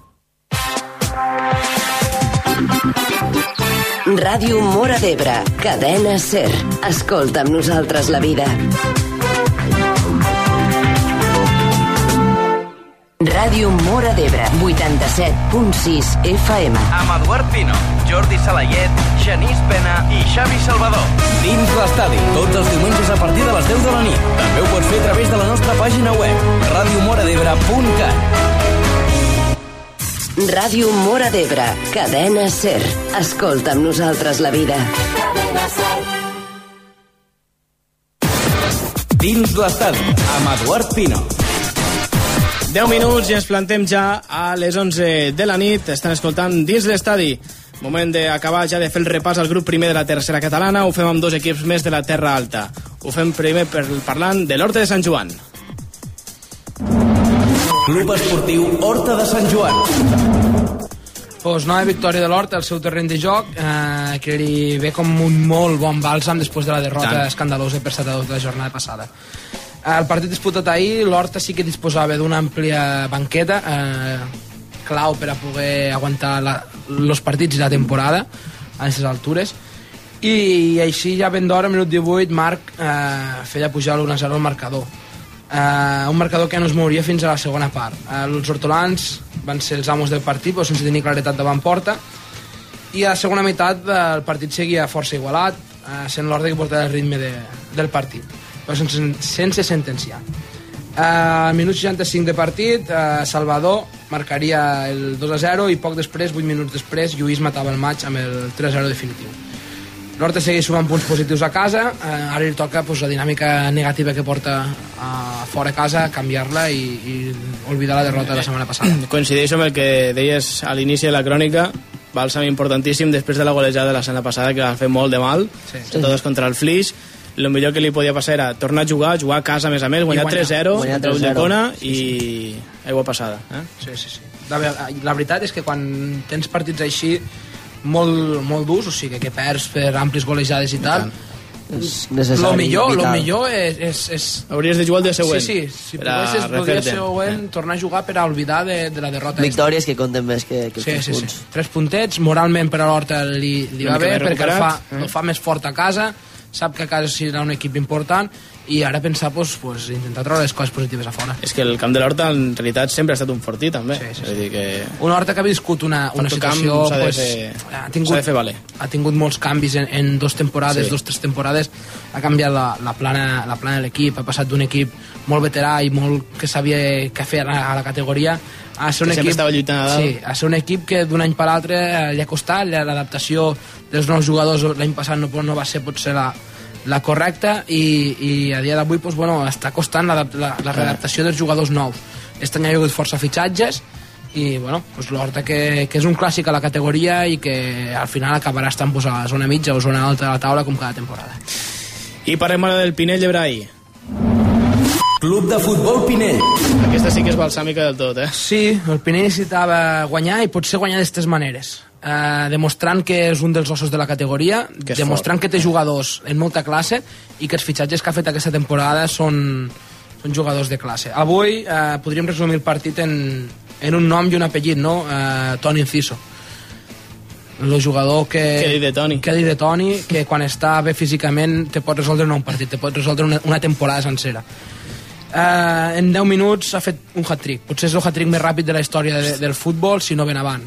Ràdio Móra d'Ebre, cadena SER. Escolta amb nosaltres la vida. Ràdio Móra d'Ebre, 87.6 FM. Amb Eduard Pino, Jordi Salayet, Genís Pena i Xavi Salvador. Dins l'Estadi, tots els diumenges a partir de les 10 de la nit. També ho pots fer a través de la nostra pàgina web, radiomoradebre.cat. Ràdio Móra d'Ebre, cadena SER. Escolta amb nosaltres la vida. Dins l'Estadi, amb Eduard Pino. 10 minuts i ens plantem ja a les 11 de la nit. Estan escoltant Dins l'Estadi. Moment d'acabar ja de fer el repàs al grup primer de la tercera catalana. Ho fem amb dos equips més de la Terra Alta. Ho fem primer parlant de l'Horta de Sant Joan. Club Esportiu Horta de Sant Joan. Pues nova victòria de l'Horta al seu terreny de joc, que li ve com un molt bon bàlsam després de la derrota escandalosa per 7-2 de la jornada passada. El partit disputat ahir, l'Horta sí que disposava d'una àmplia banqueta, clau per a poder aguantar els partits i la temporada a aquestes altures, i així ja ben d'hora, minut 18, Marc feia pujar l'1-0 al marcador. Un marcador que no es mouria fins a la segona part. Els hortolans van ser els amos del partit, però sense tenir claretat davant porta, i a la segona meitat el partit seguia força igualat, sent l'Horta que portava el ritme del partit, però sense sentenciar. Al minut 65 de partit, Salvador marcaria el 2-0 i poc després, 8 minuts després, Lluís matava el maig amb el 3-0 definitiu. L'Horta segueix sumant punts positius a casa, ara li toca la dinàmica negativa que porta fora a casa, canviar-la i oblidar la derrota de la setmana passada. Coincideixo amb el que deies a l'inici de la crònica, bàlsam importantíssim després de la golejada de la setmana passada, que va fer molt de mal, sobretot contra el Flix. el millor que li podia passar era tornar a jugar a casa a més, guanyar 3-0 contra Ulldecona i aigua passada. Sí. La veritat és que quan tens partits així molt durs, o sigui, que perds per amplis golejades i tal, lo millor és... Hauries de jugar el dia següent. Sí, si poguessis el dia següent tornar a jugar per a oblidar de la derrota. Victòries que compten més que els 3 punts. Sí. 3 puntets, moralment per a l'Horta li va bé, perquè el fa més fort a casa, sap que a casa serà un equip important, i ara pensar intentar treure les coses positives a fora. És que el camp de l'Horta en realitat sempre ha estat un fortí també. Sí. És a dir que... Una Horta que ha viscut una situació s'ha de fer valer. Ha tingut molts canvis en 2 temporades, 2-3 temporades, ha canviat la plana de l'equip, ha passat d'un equip molt veterà i molt que sabia què fer a la categoria a ser un equip, estava lluitant a dalt. Sí, a ser un equip que d'un any per l'altre li ha costat, l'adaptació dels nous jugadors l'any passat no va ser potser la correcta, i a dia d'avui està costant la readaptació dels jugadors nous. Aquest any ha hagut força fitxatges i l'Horta que és un clàssic a la categoria i que al final acabarà estant a la zona mitja o zona alta de la taula com cada temporada. I parlem ara del Pinell de Brai. Club de Futbol Pinell. Aquesta sí que és balsàmica del tot, Sí, el Pinell necessitava guanyar i potser guanyar d'aquestes maneres. Demostrant que és un dels ossos de la categoria, demostrant que té jugadors en molta classe i que els fitxatges que ha fet aquesta temporada són jugadors de classe. Avui podríem resumir el partit en un nom i un apellit, no? Toni Enciso. El jugador que... Què dit de Toni? Que quan està bé físicament te pot resoldre no un partit, te pot resoldre una temporada sencera. En 10 minuts ha fet un hat-trick. Potser és el hat-trick més ràpid de la història del futbol, si no ben avant.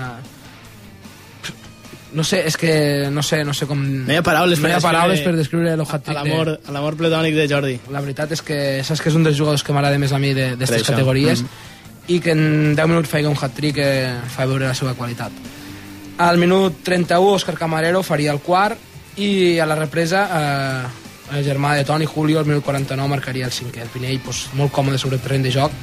No sé, és que no sé com... No hi ha paraules per descriure el hat-trick. A l'amor platònic de Jordi. La veritat és que saps que és un dels jugadors que m'agrada més a mi d'aquestes categories, i que en 10 minuts faig un hat-trick fa veure la seva qualitat. Al minut 31 Òscar Camarero faria el quart, i a la represa el germà de Toni, Julio, al minut 49 marcaria el 5è. El Pinell molt còmode sobre el terreny de joc.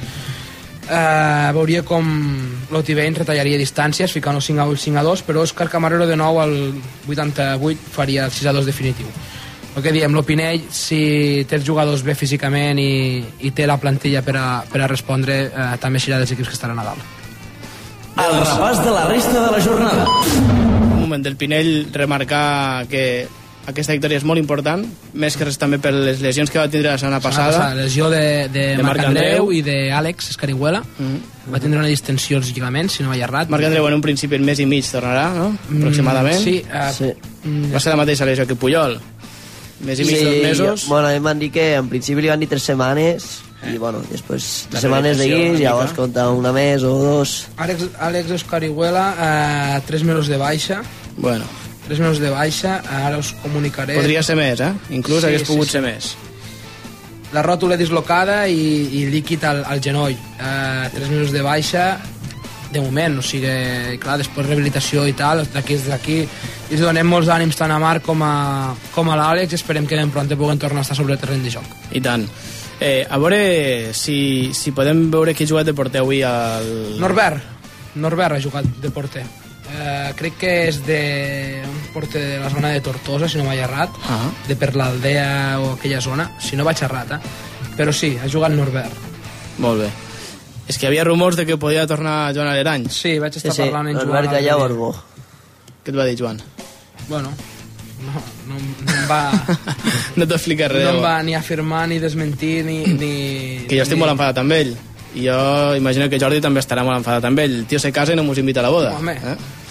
Veuria com l'Otiveny retallaria distàncies ficant-ho 5-2, però Òscar Camarero de nou al 88 faria el 6-2 definitiu. El que diem, l'Opinell, si té els jugadors bé físicament i té la plantilla per a respondre, també serà dels equips que estaran a dalt. El repàs de la resta de la jornada. Un moment, del Pinell remarcar que aquesta victòria és molt important, més que res també per les lesions que va tindre la setmana passada. La lesió de Marc Andreu i d'Àlex Escarihuela. Va tindre una distensió als lligaments, si no vaig errat. Marc Andreu en un principi en mes i mig tornarà, no? Aproximadament. Sí. Va ser la mateixa lesió que Puyol. Mes i mig, 2 mesos. Bueno, a mi m'han dit que en principi li van dir 3 setmanes i bueno, després 3 setmanes de guix, llavors compta una més o 2. Àlex Escarihuela, 3 mesos de baixa. Bueno. 3 mesos de baixa, ara us comunicaré. Podria ser més, Inclús hagués pogut ser més. La ròtula dislocada i líquid al genoll. 3 mesos de baixa, de moment, o sigui, clar, després rehabilitació i tal, d'aquí i us donem molts ànims tant a Marc com a l'Àlex, i esperem que ben pront puguen tornar a estar sobre el terreny de joc. I tant. A veure si podem veure qui ha jugat de porter avui al... Norbert ha jugat de porter. Crec que és un porter de la zona de Tortosa, si no vaig errat, de per l'Aldea o aquella zona, si no vaig errat, però sí, ha jugat Norbert. Molt bé. És que hi havia rumors de que podia tornar Joan Alerany. Sí, vaig estar parlant en Joan. Norbert Gallà Borbó. Què et va dir, Joan? Bueno, no em va... No t'explica res. No em va ni afirmar, ni desmentir, ni... Que jo estic molt enfadat amb ell. I jo imagino que Jordi també estarà molt enfadat amb ell. El tio se casa i no mos invita a la boda. Home.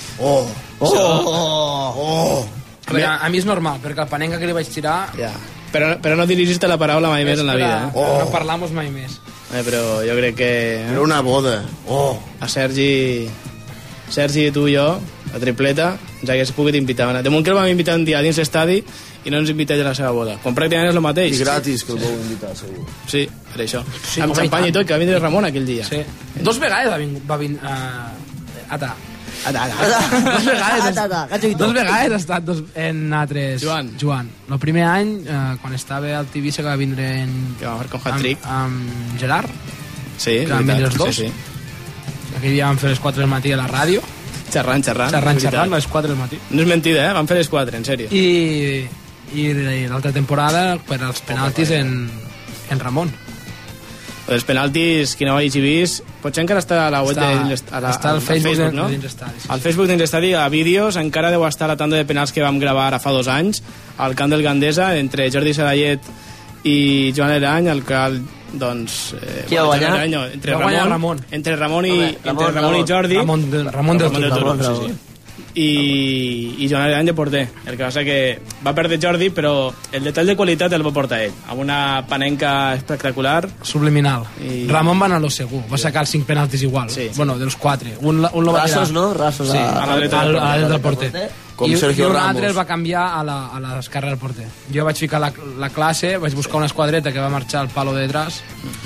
A mi és normal, perquè el panenca que li vaig tirar... Ja. Però no dirigiste la paraula mai més en la vida. No parlamos mai més. Però jo crec que... Era una boda. A Sergi, tu i jo, a tripleta, ens hagués pogut invitar. De moment que el vam invitar un dia dins l'estadi i no ens invita a la seva boda. Quan pràcticament és el mateix. I gratis que el vau invitar, segur. Sí, per això. Sí, amb xampany i tot, que va vindre Ramon aquell dia. Sí. 2 vegades va vindre... Dos vegades ha estat en altres... Joan. El primer any, quan estava al Tivissa, que va vindre que va fer com hat-trick amb Gerard. Sí, que van vindre els dos. Sí. Aquell dia van fer les 4 del matí a la ràdio. Xerrant, a les 4 del matí. No és mentida, van fer les 4, en sèrio. I i l'altra temporada per als penaltis en Ramon. Els penaltis, qui no ho hagi vist, potser encara està a la web està al Facebook, no? dins l'estadi. Al Facebook dins l'estadi, a vídeos, encara deu estar la tanda de penals que vam gravar ara fa 2 anys al camp del Gandesa, entre Jordi Sarallet i Joan Lerany, al qual, doncs... Qui va guanyar? Entre Ramon i Jordi. Ramon del Toro. Sí. I Joan Lerany de porter. El que passa que va perdre Jordi, però el detall de qualitat el va portar ell, amb una panenca espectacular. Subliminal. Ramon va anar a lo segur, va sacar els 5 penaltis igual. Bueno, dels 4. Un lo va tirar... Rasos, no? Rasos sí, a la dreta del porter. Com Sergio un Ramos. altre el va canviar a l'esquerra del porter. Jo vaig ficar la classe, vaig buscar una esquadreta que va marxar al palo de detrás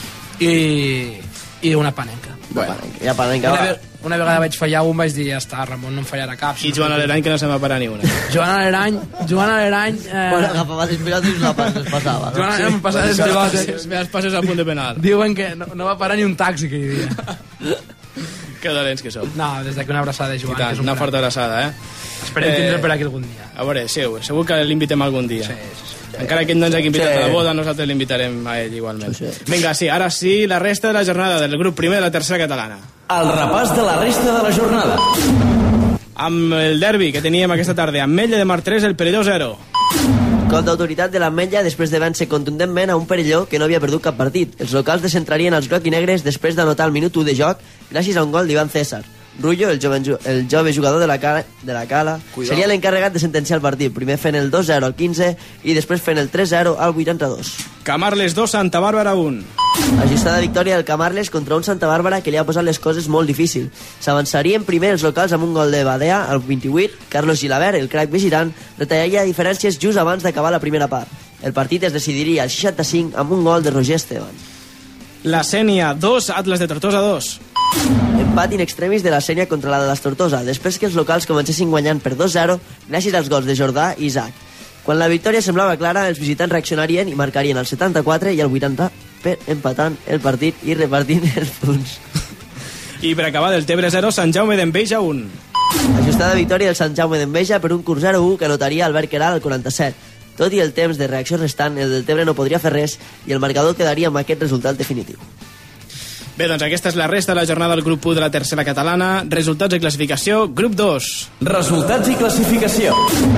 i una panenca. Bueno, ja panenca. Una vegada vaig fallar un, vaig dir, ja està, Ramon no em fallarà cap. I Joan Alerany, que no se'n va parar ni una. Joan Alerany... Bueno, agafava les pilotes i les passava. Joan Alerany em passava les pilotes. Me les passes a punt de penal. Diuen que no va parar ni un taxi que hi havia. Que dolents que som. No, des d'aquí una abraçada de Joan. I tant, una forta abraçada, Esperem tindre per aquí algun dia. A veure, segur que l'invitem algun dia. Sí. Encara que ell no ens hagi invitat a la boda, nosaltres l'invitarem a ell igualment. Vinga, sí, ara sí, la resta de la jornada del grup primer de la tercera catalana. El repàs de la resta de la jornada. Amb el derbi que teníem aquesta tarda, Ametlla de Mar 3, el Perelló 0. Cop d'autoritat de l'Ametlla després de vèncer contundentment a un Perelló que no havia perdut cap partit. Els locals descentrarien els groc i negres després d'anotar el minut 1 de joc gràcies a un gol d'Ivan César. Rullo, el jove jugador de la Cala, seria l'encarregat de sentenciar el partit, primer fent el 2-0 al 15 i després fent el 3-0 al 82. Camarles 2, Santa Bàrbara 1. Ajustada victòria del Camarles contra un Santa Bàrbara que li ha posat les coses molt difícil. S'avançarien primer els locals amb un gol de Badea al 28, Carlos Gilabert, el crac visitant, retallaria diferències just abans d'acabar la primera part. El partit es decidiria al 65 amb un gol de Roger Esteban. La Sènia 2, Atlas de Tortosa 2. Empat in extremis de la Sènia contra la de les Tortosa, després que els locals comencessin guanyant per 2-0 gràcies als gols de Jordà i Isaac. Quan la victòria semblava clara, els visitants reaccionarien i marcarien el 74 i el 80 per empatant el partit i repartint els punts. I per acabar del Tebre 0, Sant Jaume d'Enveja 1. Ajustada victòria del Sant Jaume d'Enveja per un curs 0-1 que anotaria Albert Queralt al 47. Tot i el temps de reacció restant, el del Tebre no podria fer res i el marcador quedaria amb aquest resultat definitiu. Bé, doncs aquesta és la resta de la jornada del grup 1 de la tercera catalana. Resultats i classificació, grup 2. Resultats i classificació.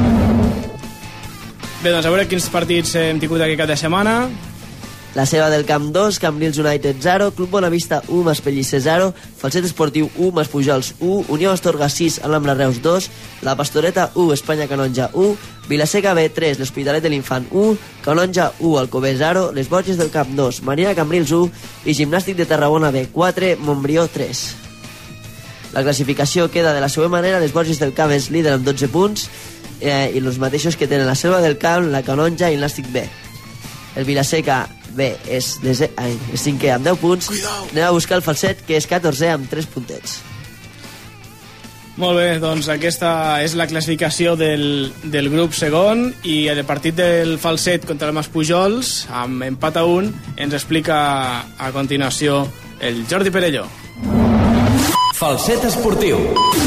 Bé, doncs a veure quins partits hem tingut aquest cap de setmana. La seva del Camp 2, Cambrils United 0, Club Bonavista 1, Maspellicer 0, Falset Esportiu 1, Maspujols 1, Unió Astorga 6, Alhambra Reus 2, La Pastoreta 1, Espanya Canonja 1, Vilaseca B 3, l'Hospitalet de l'Infant 1, Canonja 1, Alcover 0, Les Borges del Camp 2, Marina Cambrils 1 i Gimnàstic de Tarragona B 4, Montbrió 3. La classificació queda de la següent manera. Les Borges del Camp és líder amb 12 punts i els mateixos que tenen la Selva del Camp, la Canonja i el Nàstic B. El Vilaseca B és 5è amb 10 punts. Anem a buscar el Falset, que és 14è amb 3 puntets. Molt bé, doncs aquesta és la classificació del grup segon i el partit del Falset contra el Maspujols amb empat a 1 ens explica a continuació el Jordi Perelló. Falset Esportiu.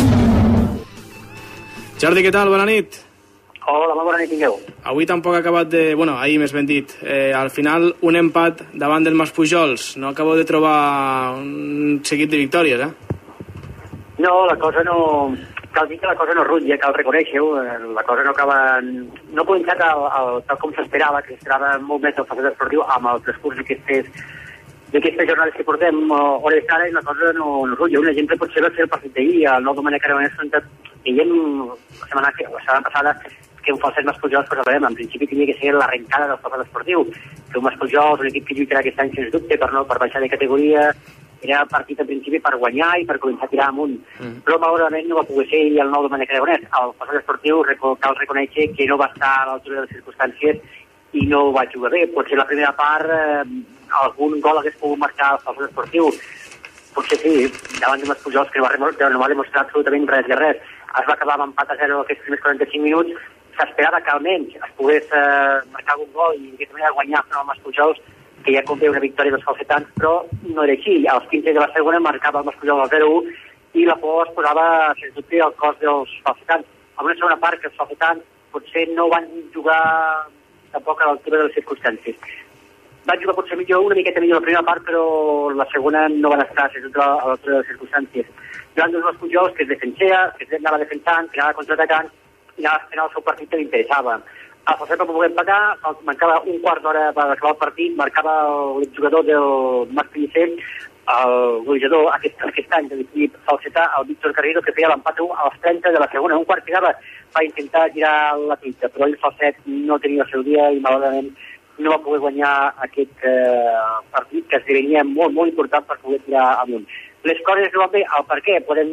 Jordi, què tal? Bona nit. Hola, molt bona nit, tingueu. Avui tampoc ha acabat de... Bueno, ahir més ben dit. Al final, un empat davant del Maspujols. No acabo de trobar un seguit de victòries, No, la cosa no... Cal dir que la cosa no rutlla, cal reconèixer-ho. La cosa no acaba... No ha començat tal com s'esperava, que s'esperava molt més el Falset Esportiu amb el transcurs d'aquestes jornades que portem hores d'ara, i la cosa no rutlla. Un exemple potser va ser el partit d'ahir, el nou Domènec Aragonès, on veiem la setmana passada que un Falset Maspujols, pues, en principi tenia que ser l'arrencada del Falset Esportiu, que un Maspujols, un equip que lluitarà aquest any sens dubte per baixar de categoria, era partit en principi per guanyar i per començar a tirar amunt, però malauradament no va poder ser el nou Domènec Aragonès. El Falset Esportiu cal reconèixer que no va estar a l'altura de les circumstàncies i no va jugar bé. Potser la primera part algun gol hagués pogut marcar el Falset Esportiu, potser sí, davant de Maspujols, que no va demostrar absolutament res de res. Es va acabar amb empat a 0 aquests primers 45 minuts. S'esperava que almenys es pogués marcar algun gol i d'aquesta manera guanyar front al Maspujols, que ja convé una victòria dels falsetans, però no era així. Als 15 de la segona marcava el Maspujols al 0-1 i la por es posava, sens dubte, al cos dels falsetans. En una segona part que els falsetans potser no van jugar tampoc a l'altura de les circumstàncies. Van jugar potser una miqueta millor la primera part, però la segona no van estar a l'altura de les circumstàncies. Joan dos Pujols, que es defensia, que anava defensant, que anava contraatacant, i anava fent el seu partit que li interessava. A Falset va poder empatar, mancava un quart d'hora per acabar el partit, marcava l'exjugador del Marc Pellicer, el golejador aquest any de l'equip falsetà, el Víctor Carrero, que feia l'empat 1 als 30 de la segona. Un quart final va intentar girar la tinta, però el Falset no tenia el seu dia i malauradament no va poder guanyar aquest partit, que esdevenia molt, molt important per poder tirar amunt. Les coses no van bé, el per què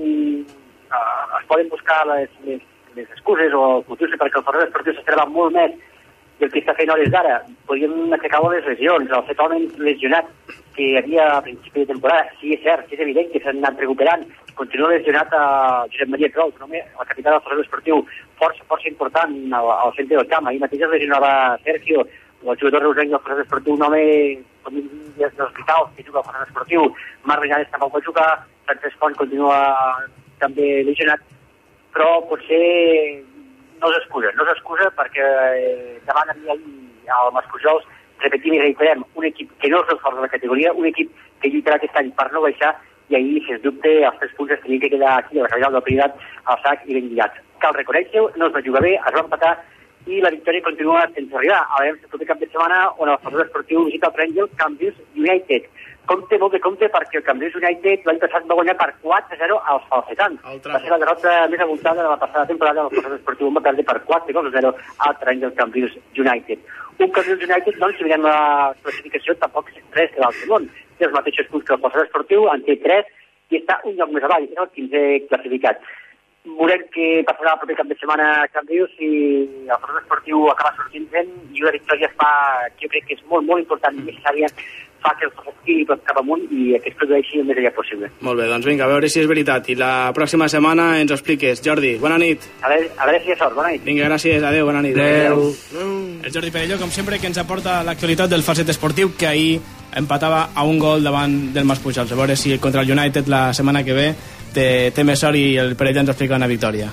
es poden buscar les excuses o els motius perquè el Forres Esportiu s'esperava molt més del que està fent hores d'ara. Podríem aixecar les lesions, el fet home lesionat que hi havia a principi de temporada. Sí, és cert, sí és evident que s'han anat recuperant. Continua lesionat a Josep Maria Crol, el capità del Forres Esportiu, força important al centre del camp. Ahir mateix es lesionava Sergio, el jugador reusenc del Forres Esportiu, un home de l'hospital que juga al Forres Esportiu. Marc Reñales tampoc va jugar, Francesc Font continua també lesionat, però potser no s'excusa perquè davant a mi al Maspujols, repetim i reiterem, un equip que no és el fort de la categoria, un equip que lluitarà aquest any per no baixar, i ahir, sens dubte, els 3 punts es tenien que quedar aquí a la capital del Priorat, al sac i ben lligats. Cal reconèixer-ho, no es va jugar bé, es va empatar i la victòria continua sense arribar. A veure, el proper cap de setmana on el Forres Esportiu visita el Rangers Cambrils United. Compte, molt de compte, perquè el Cambrils United l'any passat va guanyar per 4-0 als falsetans. Va ser la derrota més abultada de la passada temporada del Forres Esportiu, va perdre per 4-0 al terreny del Cambrils United. Un Cambrils United, doncs, si mirem la classificació, tampoc és res de l'altre món. Té els mateixos punts que el Forres Esportiu, en té 3, i està un lloc més avall, és el 15è classificat. Veurem què passarà el proper cap de setmana a Cambrils si el Forres Esportiu acaba sortint-se'n i una victòria que jo crec que és molt, molt important i necessària, fa que el Forres tiri cap amunt i que es produeixi el més aviat possible. Molt bé, doncs vinga, a veure si és veritat. I la pròxima setmana ens ho expliques. Jordi, bona nit. A veure si hi ha sort, bona nit. Vinga, gràcies, adeu, bona nit. Adeu. El Jordi Perelló, com sempre, que ens aporta l'actualitat del Falset Esportiu, que ahir empatava a un gol davant del Maspujols. A veure si contra el United la setmana que ve té més sort i el Perelló ens explica una victòria.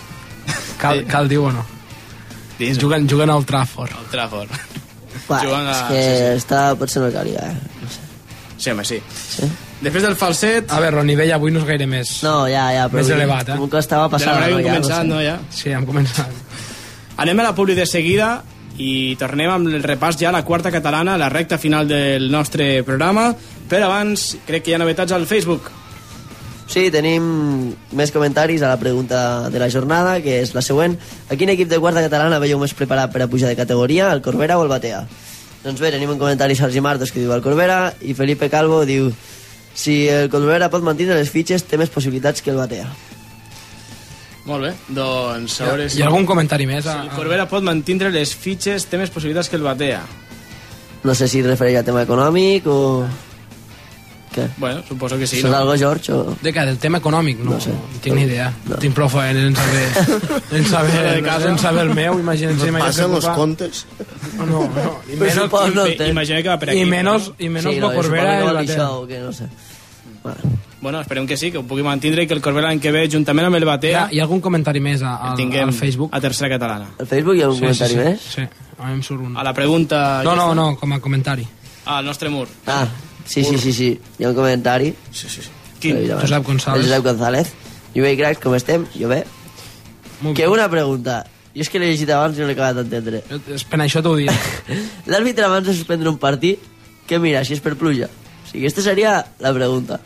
Cal dir o no? Juguen al Trafford. Al Trafford. És que està potser no calia, no sé. Sí, home, sí. Després del falset... A veure, el nivell avui no és gaire més... No, ja, però... Més elevat, Com que estava passant... Ja hem començat, no, ja? Sí, hem començat. Anem a la publi de seguida i tornem amb el repàs ja a la quarta catalana, la recta final del nostre programa, però abans crec que hi ha novetats al Facebook. Sí, tenim més comentaris a la pregunta de la jornada, que és la següent. A quin equip de quarta catalana veieu més preparat per a pujar de categoria, el Corbera o el Batea? Doncs bé, tenim un comentari Sergi Martos que diu el Corbera, i Felipe Calvo diu si el Corbera pot mantenir les fitxes té més possibilitats que el Batea. Molt bé, doncs a veure si... Hi ha algun comentari més? Si el Corbera pot mantenir les fitxes té més possibilitats que el Batea. No sé si refereix a tema econòmic o... Què? Bueno, suposo que sí. Això és algo, George? O... De què? Del tema econòmic? No sé. No tinc ni idea. No. Tinc prou feina en saber el meu, imagina't. No passen los contes. No. Imagina que va per aquí. I menos lo Corbera i el Batea. No sé. Bueno, esperem que sí, que ho pugui mantenir i que el Corbera l'any que ve, juntament amb el Batea... Hi ha algun comentari més al Facebook? A Tercera Catalana. Al Facebook hi ha un comentari més? Sí, a mi em surt un. A la pregunta... No, com a comentari. Al nostre mur. Sí. Hi ha un comentari. Sí. Quin? Josep González. El Josep González. Jo bé, cracs, com estem? Jo bé. Que una pregunta. Jo és que l'he llegit abans i no l'he acabat d'entendre. Per això t'ho dic. L'àrbitre abans de suspendre un partit, què mira, si és per pluja? O sigui, aquesta seria la pregunta.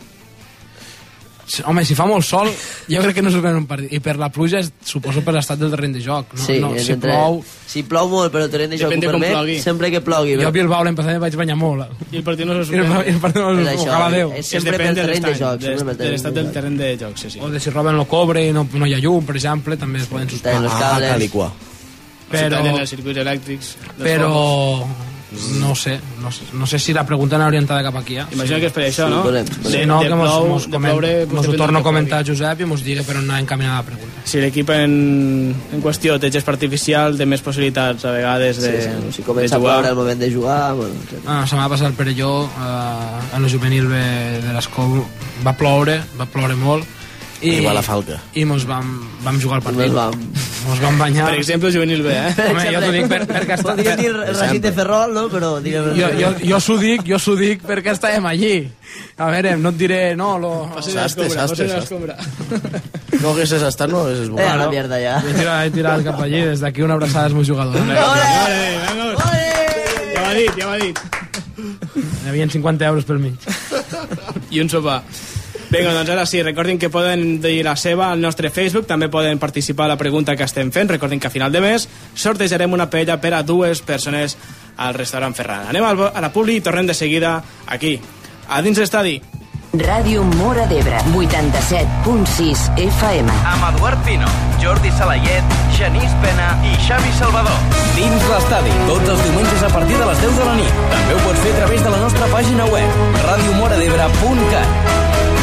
Home, si fa molt sol, jo crec que no suspèn un partit. I per la pluja, suposo per l'estat del terreny de joc. No? Sí, si plou molt, però el terreny de joc ho permet, sempre que plogui. Jo a Bilbao l'any passat vaig banyar molt. I el partit no se suspèn. Sempre pel terreny de joc. De l'estat del terreny de joc, sí. O de si roben el cobre i no hi ha llum, per exemple, també es poden suspendre. Tal i qual. Però els circuits elèctrics. Però... No sé si la pregunta anava orientada cap aquí. Imagina que és per això, no? Si no, que mos ho torno a comentar Josep i mos digui per on anar encaminada la pregunta. Si l'equip en qüestió té gespa artificial, té més possibilitats a vegades de jugar. Si comença a ploure al moment de jugar... La setmana passada el Perelló, en el juvenil de l'Escou, va ploure molt. I va la falca. I mos vam jugar el partit. Mos vam banyar. Per exemple, juvenil B, Home, jo t'ho dic perquè està... Podries dir Racing de Ferrol, no? Però jo s'ho dic perquè estàvem allí. A veure, no et diré... No, Sastre. No haguessis estat, no haguessis volgut. La mierda, ja. He tirat cap allí, des d'aquí una abraçada als meus jugadors. Ja ho ha dit. Hi havia 50 euros per mig. I un sopar. Vinga, doncs ara sí, recordin que poden dir la seva al nostre Facebook, també poden participar a la pregunta que estem fent. Recordin que a final de mes sortejarem una paella per a 2 persones al restaurant Ferran. Anem a la publi i tornem de seguida aquí, a dins l'estadi. Ràdio Móra d'Ebre, 87.6 FM. Amb Eduard Pino, Jordi Salayet, Genís Pena i Xavi Salvador. Dins l'estadi, tots els diumenges a partir de les 10 de la nit. També ho pots fer a través de la nostra pàgina web, radiomoradebre.cat.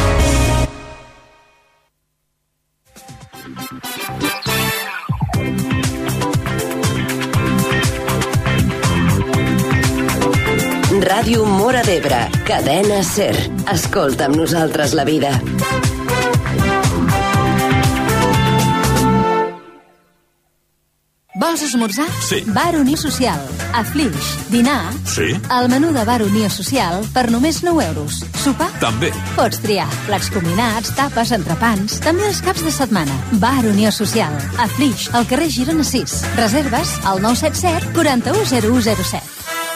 Ràdio Móra d'Ebre, cadena SER. Escolta amb nosaltres la vida. Vols esmorzar? Sí. Bar Unió Social. A Flix. Dinar? Sí. El menú de Bar Unió Social per només 9 euros. Sopar? També. Pots triar plats combinats, tapes, entrepans, també els caps de setmana. Bar Unió Social. A Flix, al carrer Girona 6. Reserves al 977 410107.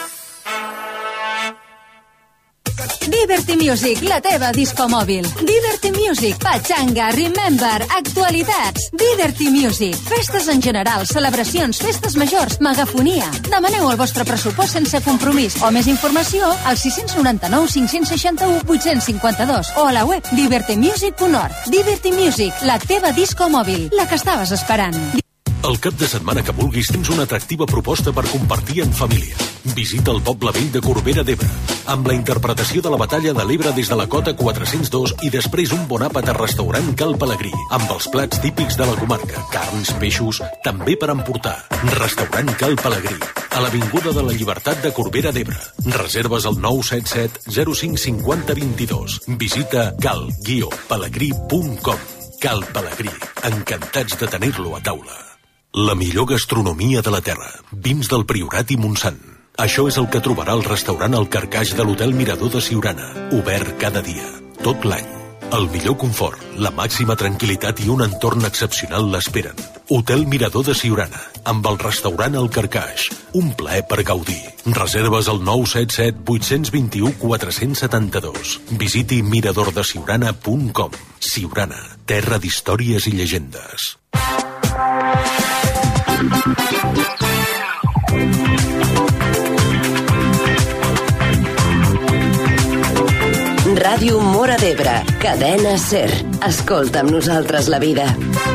Liberty Music, la teva disco mòbil. Liberty Music, Pachanga, Remember, actualitats. Liberty Music, festes en general, celebracions, festes majors, megafonia. Demaneu el vostre pressupost sense compromís o més informació al 699 561 852 o a la web libertymusic.org. Liberty Music, la teva disco mòbil, la que estaves esperant. El cap de setmana que vulguis tens una atractiva proposta per compartir en família. Visita el poble vell de Corbera d'Ebre, amb la interpretació de la batalla de l'Ebre des de la cota 402 i després un bon àpat al restaurant Cal Pelegrí, amb els plats típics de la comarca, carns, peixos, també per emportar. Restaurant Cal Pelegrí, a l'Avinguda de la Llibertat de Corbera d'Ebre. Reserves al 977 05 50 22. Visita cal-pelegrí.com. Cal Pelegrí, encantats de tenir-lo a taula. La millor gastronomia de la terra, vins del Priorat i Montsant. Això és el que trobarà al restaurant El Carcaix de l'Hotel Mirador de Siurana, obert cada dia, tot l'any. El millor confort, la màxima tranquil·litat i un entorn excepcional l'esperen. Hotel Mirador de Siurana, amb el restaurant El Carcaix. Un plaer per gaudir. Reserves al 977 821 472. Visiti miradordesiurana.com. Siurana, terra d'històries i llegendes. Ràdio Móra d'Ebre, cadena SER. Escolta amb nosaltres la vida.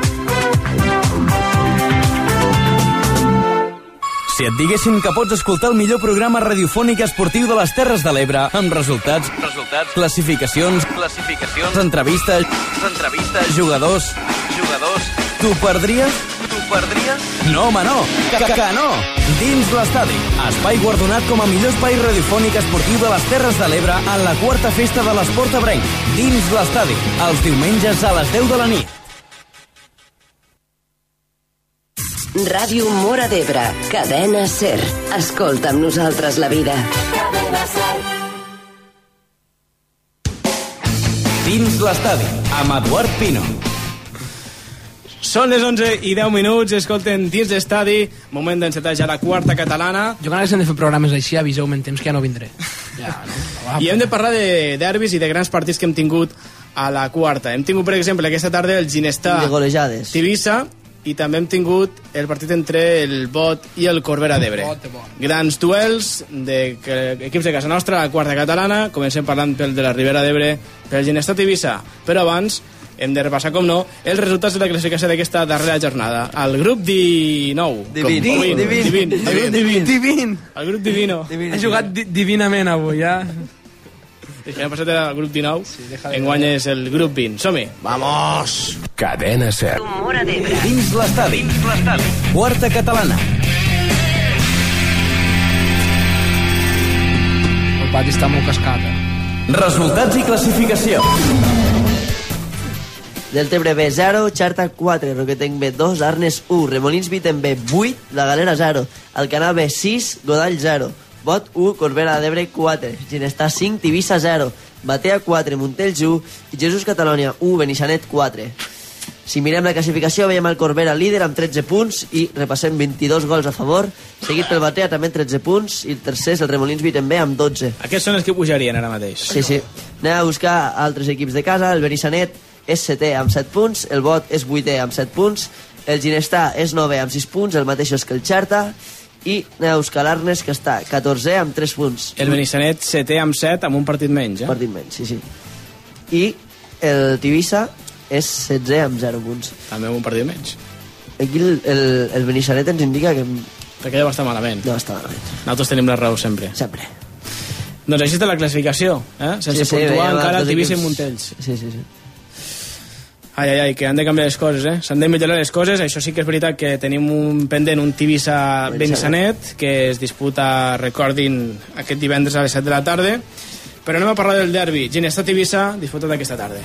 Si et diguessin que pots escoltar el millor programa radiofònic esportiu de les Terres de l'Ebre, amb resultats, classificacions, entrevistes, jugadors, t'ho perdries? No, home, no! Que no! Dins l'estadi, espai guardonat com a millor espai radiofònic esportiu de les Terres de l'Ebre en la 4a festa de l'esport ebrenc. Dins l'estadi, els diumenges a les 10 de la nit. Ràdio Móra d'Ebre, cadena SER. Escolta amb nosaltres la vida. Dins l'estadi, amb Eduard Pino. Són les 11:10, escolten Dins l'estadi, moment d'encetar ja la 4a catalana. Jo quan hem de fer programes així, aviseu-me en temps que ja no vindré. I hem de parlar de derbis i de grans partits que hem tingut a la 4a. Hem tingut, per exemple, aquesta tarda el Ginestà de golejades Tivissa, i també hem tingut el partit entre el Bot i el Corbera d'Ebre. Grans duels d'equips de casa nostra a la 4a catalana. Comencem parlant pel de la Ribera d'Ebre, pel Ginestà Tivissa, però abans hem de repassar, com no, els resultats de la classificació d'aquesta darrera jornada. El grup 19. Divin. El grup Divino. He jugat divinament avui, ja. L'any passat era el grup 19, enguany és el grup 20. Som-hi. Vamos! Cadena SER. Dins l'estadi. 4a catalana. El pati està molt cascat. Resultats i classificació. Deltebre B 0, Xerta 4, Roquetenc B 2, Arnes 1, Remolins Viten B 8, La Galera 0, Alcanar B 6, Godall 0, Bot 1, Corbera d'Ebre 4, Ginestar 5, Tivissa 0, Batea 4, Montells 1 i Jesús Catalònia 1, Benissanet 4. Si mirem la classificació, veiem el Corbera líder amb 13 punts i repassem 22 gols a favor, seguit pel Batea també amb 13 punts i el tercer és el Remolins Viten B amb 12. Aquests són els que pujarien ara mateix. Sí. Anem a buscar altres equips de casa. El Benissanet és 7è amb 7 punts, el Bot és 8è amb 7 punts, el Ginestar és 9è amb 6 punts, el mateix que el Xerta, i anem a buscar l'Arnes, que està 14è amb 3 punts. El Benissanet 7è amb 7, amb un partit menys, Un partit menys, sí. I el Tivissa és 16è amb 0 punts. També amb un partit menys. Aquí el Benissanet ens indica que... Perquè deu estar malament. Deu estar malament. Nosaltres tenim la raó sempre. Sempre. Doncs així està la classificació, sense puntuar encara el Tivissa i Montells. Sí. Ai, que han de canviar les coses, s'han de millorar les coses. Això sí que és veritat que tenim un pendent, un Tivissa Benissanet, que es disputa, recordin, aquest divendres a les 7 de la tarda. Però anem a parlar del derbi. Ginestar Tivissa, disputat aquesta tarda.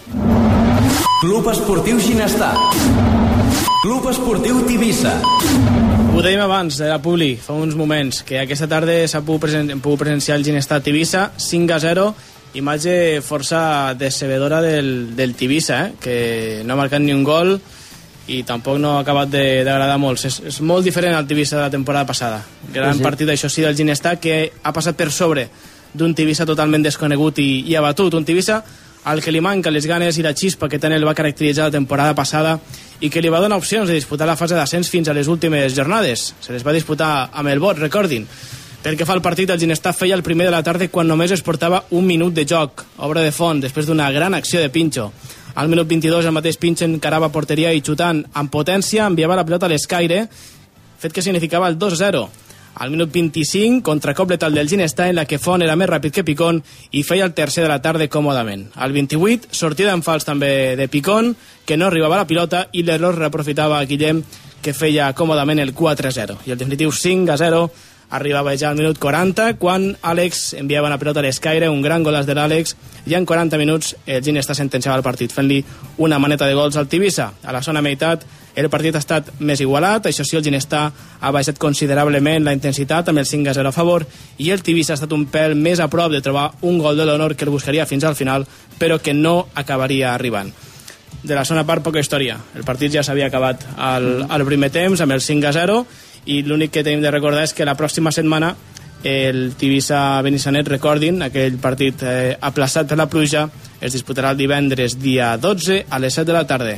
Club Esportiu Ginestar. Club Esportiu Tivissa. Ho dèiem abans de la publi, fa uns moments, que aquesta tarda s'ha pogut presenciar el Ginestar Tivissa 5-0, imatge força decebedora del Tivissa, que no ha marcat ni un gol i tampoc no ha acabat d'agradar molt. És molt diferent al Tivissa de la temporada passada. Gran partit, això sí, del Ginestar, que ha passat per sobre d'un Tivissa totalment desconegut i abatut. Un Tivissa al que li manca les ganes i la xispa que tant el va caracteritzar la temporada passada i que li va donar opcions de disputar la fase d'ascens fins a les últimes jornades. Se les va disputar amb el Bot, recordin. Pel que fa al partit, el Ginestar feia el primer de la tarda quan només es portava un minut de joc, obra de font, després d'una gran acció de Pinxo. Al minut 22 el mateix Pinxo encarava porteria i xutant amb potència enviava la pilota a l'escaire, fet que significava el 2-0. Al minut 25, contracop letal del Ginestar, en la que Font era més ràpid que Picón i feia el tercer de la tarda còmodament. Al 28, sortida en fals també de Picón, que no arribava a la pilota, i l'error reaprofitava Guillem, que feia còmodament el 4-0. I el definitiu 5-0 arribava ja al minut 40, quan Àlex enviava la pilota a l'escaire, un gran golaç de l'Àlex, i en 40 minuts el Ginestar sentenciava el partit, fent-li una maneta de gols al Tivissa. A la zona meitat el partit ha estat més igualat, això sí, el Ginestar ha baixat considerablement la intensitat amb el 5-0 a favor, i el Tivissa ha estat un pèl més a prop de trobar un gol de l'honor que el buscaria fins al final, però que no acabaria arribant. De la segona part, poca història. El partit ja s'havia acabat al primer temps amb el 5-0, i l'únic que tenim de recordar és que la pròxima setmana el Tivissa Benissanet, recordin, aquell partit aplaçat per la pluja, es disputarà el divendres dia 12 a les 7 de la tarda.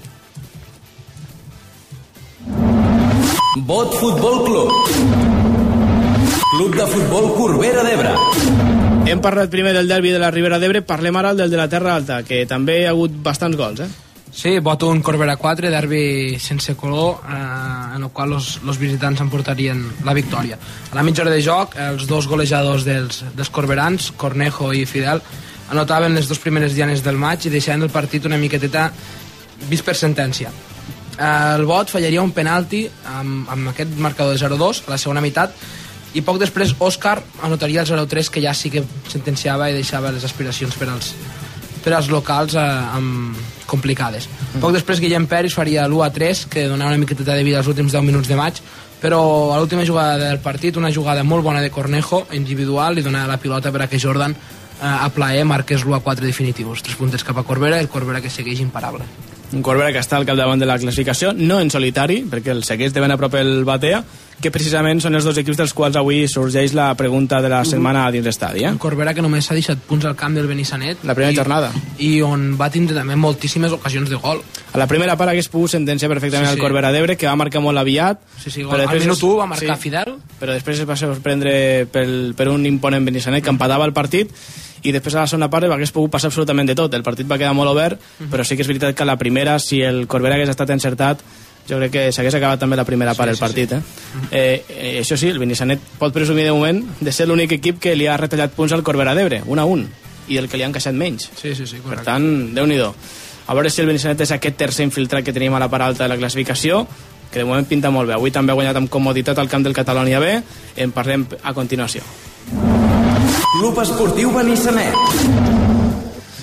Bot Futbol Club. Club de Futbol Corbera d'Ebre. Hem parlat primer del derbi de la Ribera d'Ebre, parlem ara del de la Terra Alta, que també hi ha hagut bastants gols, Sí, Bot 1, Corbera 4, derbi sense color, en el qual els visitants emportarien la victòria. A la mitja hora de joc, els dos golejadors dels corberans, Cornejo i Fidel, anotaven les dues primeres dianes del maig i deixaven el partit una miqueteta vist per sentència. El Bot fallaria un penalti amb aquest marcador de 0-2 a la segona meitat, i poc després Òscar anotaria el 0-3, que ja sí que sentenciava i deixava les aspiracions per als locals complicades. Poc després Guillem Peris faria l'1-3, que donava una miqueta de vida als últims 10 minuts de maig, però a l'última jugada del partit, una jugada molt bona de Cornejo, individual, li donava la pilota per a que Jordan a plaer marqués l'1-4 definitius. 3 puntets cap a Corbera, el Corbera que segueix imparable. Un Corbera que està al capdavant de la classificació, no en solitari, perquè el segueix de ben a prop el Batea, que precisament són els dos equips dels quals avui sorgeix la pregunta de la setmana dins l'estadi. Un Corbera que només s'ha deixat punts al camp del Benissanet. La primera jornada. I on va tindre també moltíssimes ocasions de gol. A la primera part hagués pogut sentenciar perfectament el Corbera d'Ebre, que va marcar molt aviat. Gol. Al minut 1 va marcar Fidel. Però després es va sorprendre per un imponent Benissanet que empatava el partit, i després a la segona part hagués pogut passar absolutament de tot. El partit va quedar molt obert, però sí que és veritat que a la primera, si el Corbera hagués estat encertat, jo crec que s'hagués acabat també la primera part del partit. Això sí, el Benissanet pot presumir de moment de ser l'únic equip que li ha retallat punts al Corbera d'Ebre, 1-1, i el que li han encaixat menys. Per tant, Déu-n'hi-do. A veure si el Benissanet és aquest tercer infiltrat que tenim a la part alta de la classificació, que de moment pinta molt bé. Avui també ha guanyat amb comoditat al camp del Catalonia B. En parlem a continuació. Club Esportiu Benissanet.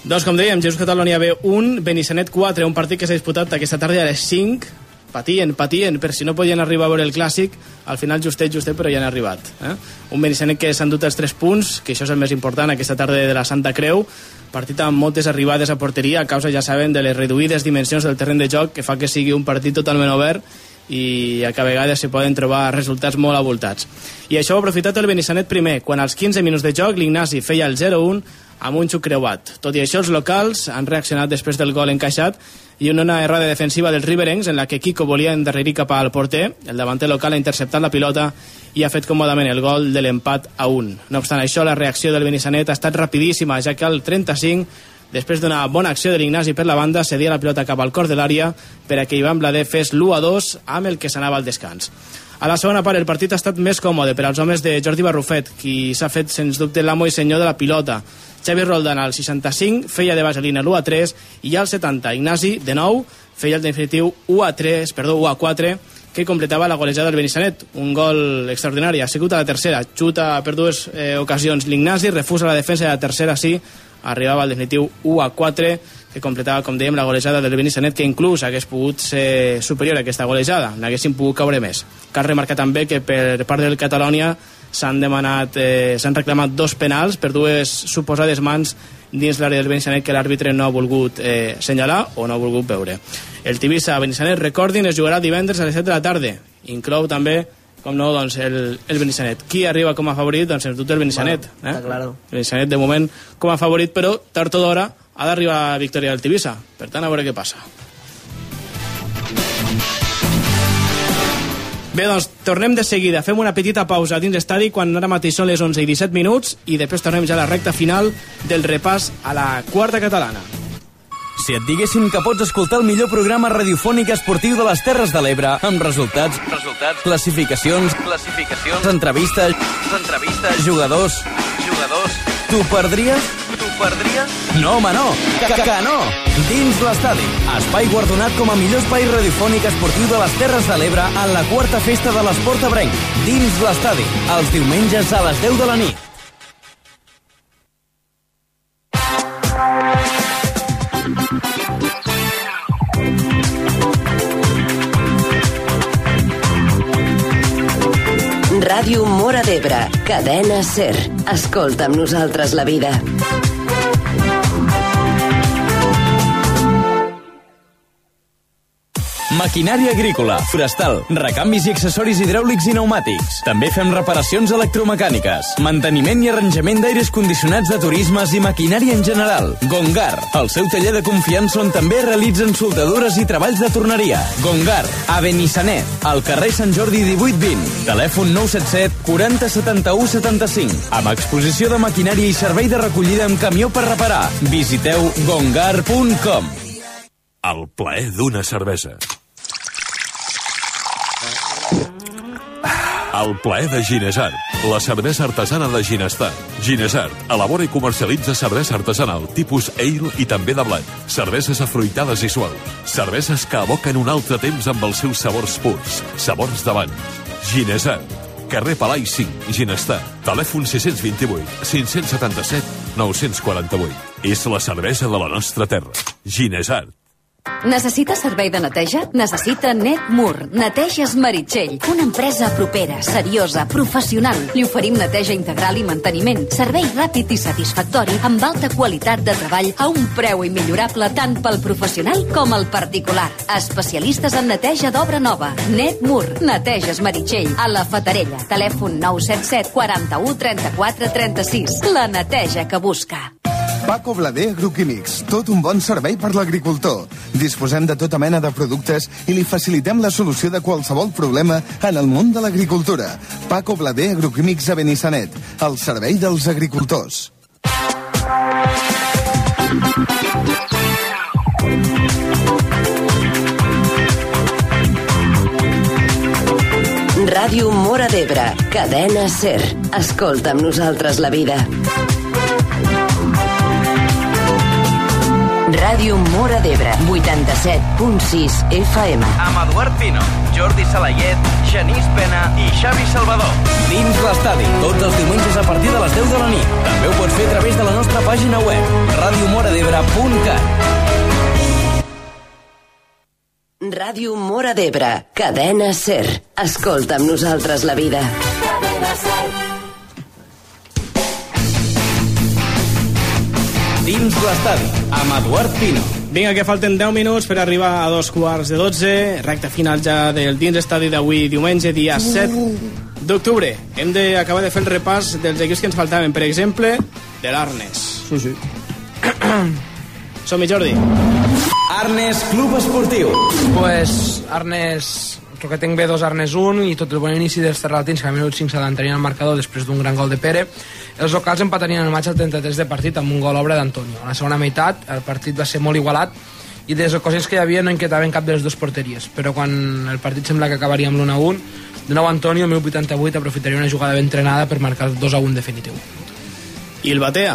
Doncs com dèiem, Jesús Catalonia B1, Benissanet 4, un partit que s'ha disputat aquesta tarda a les 5. Patien, per si no podien arribar a veure el clàssic, al final justet, però ja han arribat. Un Benissanet que s'han dut els 3 punts, que això és el més important aquesta tarda de la Santa Creu, partit amb moltes arribades a porteria a causa, ja saben, de les reduïdes dimensions del terreny de joc, que fa que sigui un partit totalment obert i que a vegades se poden trobar resultats molt abultats. I això ho ha aprofitat el Benissanet primer, quan als 15 minuts de joc l'Ignasi feia el 0-1 amb un xuc creuat. Tot i això, els locals han reaccionat després del gol encaixat i una errada defensiva dels riberencs en la que Kiko volia endarrerir cap al porter. El davanter local ha interceptat la pilota i ha fet còmodament el gol de l'empat a 1. No obstant això, la reacció del Benissanet ha estat rapidíssima, ja que al 35, després d'una bona acció de l'Ignasi per la banda, cedia la pilota cap al cor de l'àrea per a que Ivan Blader fes l'1-2 amb el que s'anava al descans. A la segona part, el partit ha estat més còmode per als homes de Jordi Barrufet, qui s'ha fet, sens dubte, l'amo i senyor de la pilota. Xavi Roldan al 65 feia de vaselina l'1-3 i al 70 Ignasi, de nou, feia el definitiu 1-4, que completava la golejada del Benissanet. Un gol extraordinari. Ha sigut a la tercera. Xuta per 2 ocasions l'Ignasi, refusa la defensa i a la tercera sí arribava al definitiu 1-4, que completava, com dèiem, la golejada del Benissanet, que inclús hagués pogut ser superior a aquesta golejada. N'haguessin pogut caure més. Cal remarcar també que per part del Catalonia s'han reclamat 2 penals per 2 suposades mans dins l'àrea del Benissanet que l'àrbitre no ha volgut senyalar o no ha volgut veure. El Tivissa-Benissanet, recordin, es jugarà divendres a les 7 de la tarda. Inclou també, com no, doncs, el Benissanet. Qui arriba com a favorit? Doncs sens dubte el Benissanet. Claro. El Benissanet, de moment, com a favorit, però tard o d'hora ha d'arribar a la victòria del Tivissa. Per tant, a veure què passa. Bé, doncs, tornem de seguida. Fem una petita pausa dins l'estadi quan ara mateix són les 11 i 17 minuts i després tornem ja a la recta final del repàs a la quarta catalana. Si et diguéssim que pots escoltar el millor programa radiofònic esportiu de les Terres de l'Ebre, amb resultats, classificacions, entrevistes, jugadors, t'ho perdries? No, home, no! Que no! Dins l'estadi, espai guardonat com a millor espai radiofònic esportiu de les Terres de l'Ebre en la quarta festa de l'esport ebrenc. Dins l'estadi, els diumenges a les 10 de la nit. Ràdio Móra d'Ebre, cadena SER. Escolta amb nosaltres la vida. Maquinària agrícola, forestal, recanvis i accessoris hidràulics i pneumàtics. També fem reparacions electromecàniques, manteniment i arranjament d'aires condicionats de turismes i maquinària en general. Gongar, el seu taller de confiança on també realitzen soldadures i treballs de torneria. Gongar, a Benissanet, al carrer Sant Jordi 1820. Telèfon 977 40 71 75. Amb exposició de maquinària i servei de recollida amb camió per reparar. Visiteu gongar.com. El plaer d'una cervesa. El plaer de Ginesart, la cervesa artesana de Ginestar. Ginesart elabora i comercialitza cervesa artesanal tipus ale i també de blat, cerveses afruitades i suaus, cerveses que evoquen un altre temps amb els seus sabors purs, sabors d'abans. Ginesart, carrer Palai 5, Ginestar, telèfon 628 577 948. És la cervesa de la nostra terra. Ginesart. Necessita servei de neteja? Necessita Netmur, Neteges Meritxell. Una empresa propera, seriosa, professional. Li oferim neteja integral i manteniment. Servei ràpid i satisfactori amb alta qualitat de treball a un preu immillorable tant pel professional com el particular. Especialistes en neteja d'obra nova. Netmur, Neteges Meritxell, a la Fatarella. Telèfon 977 41 34 36. La neteja que busca. Paco Blader Agroquímics, tot un bon servei per l'agricultor. Disposem de tota mena de productes i li facilitem la solució de qualsevol problema en el món de l'agricultura. Paco Blader Agroquímics a Benissanet, el servei dels agricultors. Ràdio Móra d'Ebre, cadena SER. Escolta amb nosaltres la vida. Ràdio Móra d'Ebre, 87.6 FM. Amb Eduard Pino. Jordi Salayet, Genís Pena i Xavi Salvador. Dins l'estadi, tots els diumenges a partir de les 10 de la nit. També ho pots fer a través de la nostra pàgina web, radiomoradebre.cat. Ràdio Mora d'Ebre, cadena SER. Escolta amb nosaltres la vida. Dins l'estadi, amb Eduard Pino. Vinga, que falten 10 minuts per arribar a 2:15, recta final ja del Dins l'estadi d'avui diumenge, dia 7 d'octubre. Hem d'acabar de fer el repàs dels equips que ens faltaven, per exemple, de l'Arnes. Sí. Som-hi, Jordi. Arnes Club Esportiu. Pues Arnes, Roquetenc B2, Arnes 1, i tot el bon inici dels terralatins, que a minut 5 s'adelantarien al marcador després d'un gran gol de Pere. Els locals empatarien el maig al 33 de partit amb un gol obra d'Antonio. A la segona meitat el partit va ser molt igualat i de les ocasions que hi havia no inquietaven cap de les dues porteries, però quan el partit sembla que acabaria amb l'1-1, de nou Antonio, 1088, aprofitaria una jugada ben entrenada per marcar el 2-1 definitiu. I el Batea?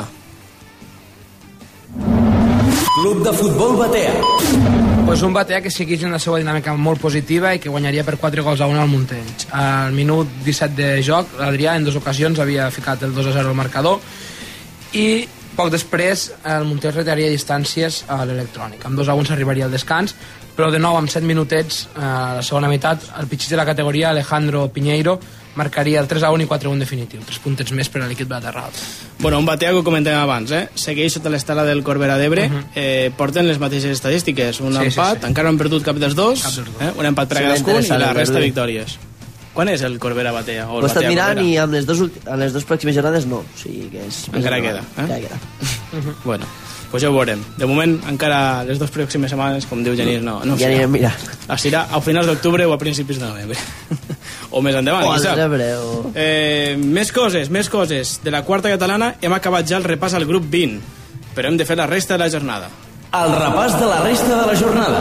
Club de Futbol Batea. Pues un Batea que segueix en la seva dinàmica molt positiva i que guanyaria per 4-1 al Monteig. Al minut 17 de joc, l'Adrià en 2 ocasions havia ficat el 2-0 al marcador i poc després el Monteig retaria distàncies a l'Electrònic. Amb 2-1 s'arribaria al descans, però de nou amb 7 minutets a la segona meitat el pitxit de la categoria, Alejandro Piñeiro, marcaria el 3-1 i 4-1 definitiu. 3 puntets més per a l'equip de la Terra Alta. Bueno, un Batea que ho comentàvem abans, segueix sota l'estela del Corbera d'Ebre, porten les mateixes estadístiques, un empat, encara no han perdut cap dels dos, un empat per a cadascun i la resta victòries. Quan és el Corbera Batea? Ho he estat mirant i amb les dues pròximes jornades no, o sigui que és... Encara queda, Bueno, pues ja ho veurem. De moment, encara les dues pròximes setmanes, com diu Genís, no ja anirem mirant. Serà a finals d'octubre o a principis de novembre. O més endavant, o desembre, o... Més coses. De la quarta catalana hem acabat ja el repàs al grup 20, però hem de fer la resta de la jornada. El repàs de la resta de la jornada.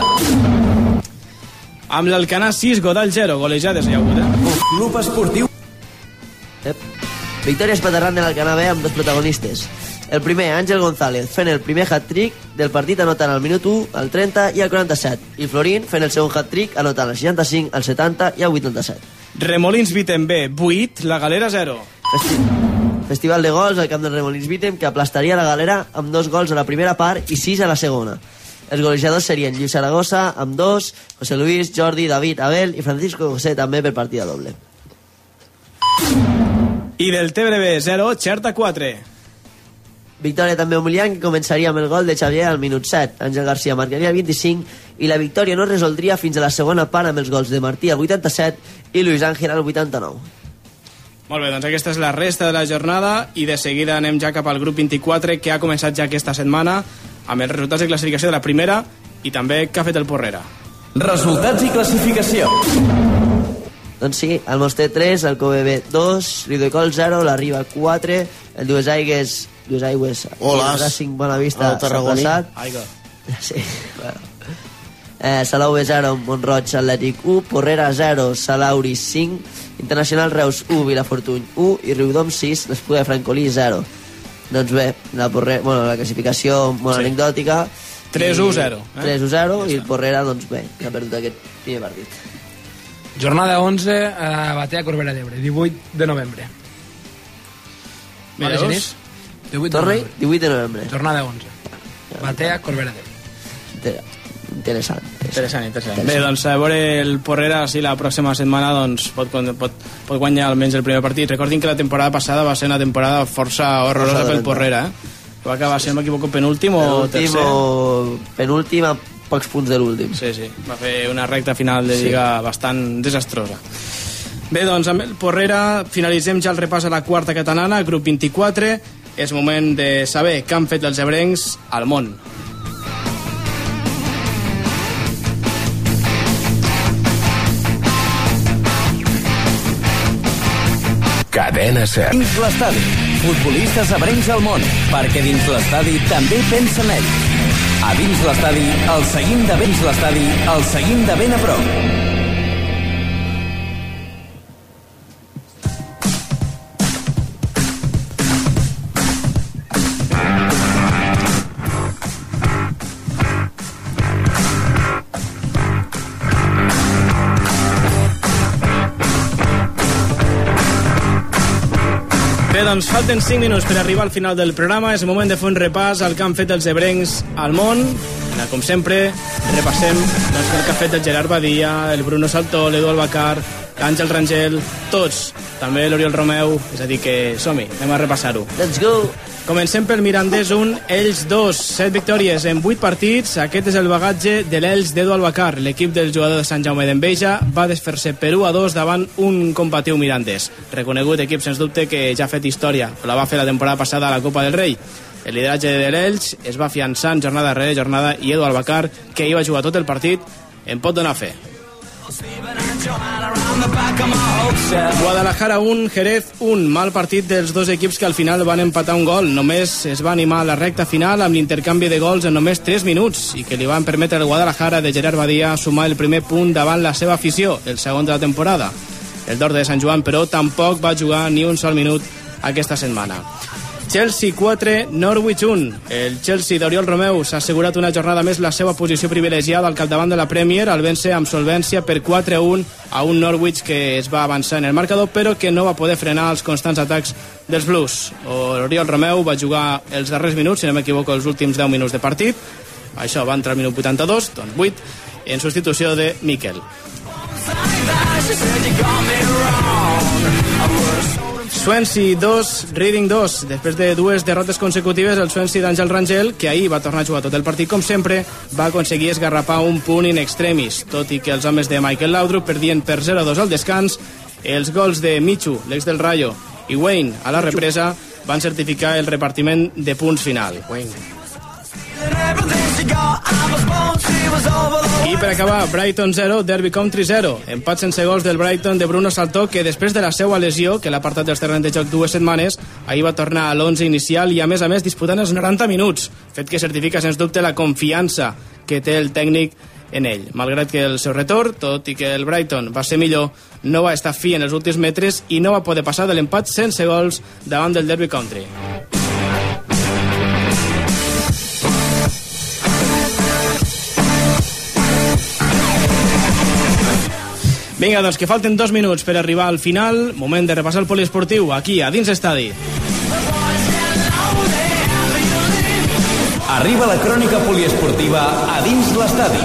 Amb l'Alcanar 6, Godall 0, golejades hi ha hagut, Club Esportiu. Victòria espaterrant de l'Alcanar B amb dos protagonistes. El primer, Àngel González, fent el primer hat-trick del partit anotant al minut 1, al 30 i al 47. I Florín fent el segon hat-trick anotant al 65, al 70 i al 87. Remolins Vitem B, 8, la Galera 0. Festival de gols al camp del Remolins Vitem, que aplastaria la Galera amb 2 gols a la primera part i 6 a la segona. Els golejadors serien Lluís Zaragoza amb 2, José Luis, Jordi, David, Abel i Francisco José també per partida doble. I del TBB 0, Xerta 4. Victòria també humiliant, que començaria amb el gol de Xavier al minut 7. Àngel Garcia marcaria el 25 i la victòria no es resoldria fins a la segona part amb els gols de Martí al 87 i Luis Ángel al 89. Molt bé, doncs aquesta és la resta de la jornada i de seguida anem ja cap al grup 24, que ha començat ja aquesta setmana amb els resultats de classificació de la primera i també què ha fet el Porrera. Resultats i classificació. Doncs sí, el Moster 3, el COBB 2, Riudecol 0, la Riba 4, el Dues Aigües, el Racing Bonavista s'ha passat. Sí, bueno. Salau B0, Montroig Atlètic 1, Porrera 0, Salauri 5, Internacional Reus 1, Vilafortuny 1 i Riudom 6, l'Espluga de Francolí 0. Doncs bé, la classificació molt anecdòtica. 3-1-0. 3-1-0 i el Porrera, doncs bé, que ha perdut aquest primer partit. Jornada 11 a Batea, Corbera d'Ebre, 18 de novembre. Vale, Genís? 18 de novembre. Jornada 11. Batea, Corbera d'Ebre. Interessant. Bé, doncs a veure el Porrera si la pròxima setmana doncs, pot guanyar almenys el primer partit. Recordin que la temporada passada va ser una temporada força horrorosa pel Porrera, va acabar, si no m'equivoco, penúltim o tercer. Penúltim a pocs punts de l'últim. Sí, va fer una recta final de lliga bastant desastrosa. Bé, doncs amb el Porrera finalitzem ja el repàs a la quarta catalana, grup 24. És moment de saber què han fet els ebrencs al món. Cadena SER. Dins l'estadi. Futbolistes ebrencs al món, perquè dins l'estadi també pensen ells. A Dins l'estadi, el seguim de Dins l'estadi, el seguim de ben a prop. Bé, doncs falten 5 minuts per arribar al final del programa. És el moment de fer un repàs al que han fet els ebrencs al món. Com sempre, repassem doncs, el que ha fet el Gerard Badia, el Bruno Saltó, l'Edu Albacar, l'Àngel Rangel, tots, també l'Oriol Romeu, és a dir que som-hi, anem a repassar-ho. Let's go! Comencem pel Mirandés 1, Elx 2, 7 victòries en 8 partits. Aquest és el bagatge de l'Elx d'Edu Albacar. L'equip del jugador de Sant Jaume d'Enveja va desfer-se per 1-2 davant un combatiu Mirandés. Reconegut equip, sens dubte, que ja ha fet història. La va fer la temporada passada a la Copa del Rei. El lideratge de l'Elx es va afiançant jornada rere jornada i Edu Albacar, que hi va jugar tot el partit, en pot donar fe. Guadalajara 1, Jerez 1. Mal partit dels dos equips que al final van empatar un gol. Només es va animar a la recta final amb l'intercanvi de gols en només 3 minuts i que li van permetre al Guadalajara de Gerard Badia sumar el primer punt davant la seva afició, el segon de la temporada. El d'Horta de Sant Joan, però, tampoc va jugar ni un sol minut aquesta setmana. Chelsea 4, Norwich 1. El Chelsea d'Oriol Romeu s'ha assegurat una jornada més la seva posició privilegiada al capdavant de la Premier al vèncer amb solvència per 4-1 a un Norwich que es va avançar en el marcador però que no va poder frenar els constants atacs dels Blues. Oriol Romeu va jugar els darrers minuts, si no m'equivoco, els últims 10 minuts de partit. Això va entrar al minut 82, doncs 8, en substitució de Miquel. Swansea 2, Reading 2. Després de 2 derrotes consecutives, el Swansea d'Àngel Rangel, que ahir va tornar a jugar tot el partit com sempre, va aconseguir esgarrapar un punt in extremis. Tot i que els homes de Michael Laudrup perdien per 0-2 al descans, els gols de Michu, l'ex del Rayo, i Wayne a la represa van certificar el repartiment de punts final. I per acabar, Brighton 0, Derby Country 0. Empat sense gols del Brighton de Bruno Saltó, que després de la seva lesió, que l'ha apartat dels terrenys de joc 2 setmanes, ahir va tornar a l'11 inicial i a més disputant els 90 minuts, fet que certifica sens dubte la confiança que té el tècnic en ell. Malgrat que el seu retorn, tot i que el Brighton va ser millor, no va estar fi en els últims metres i no va poder passar de l'empat sense gols davant del Derby Country. Vinga, doncs que falten 2 minuts per arribar al final. Moment de repassar el poliesportiu aquí, a dins estadi. Arriba la crònica poliesportiva a dins l'estadi.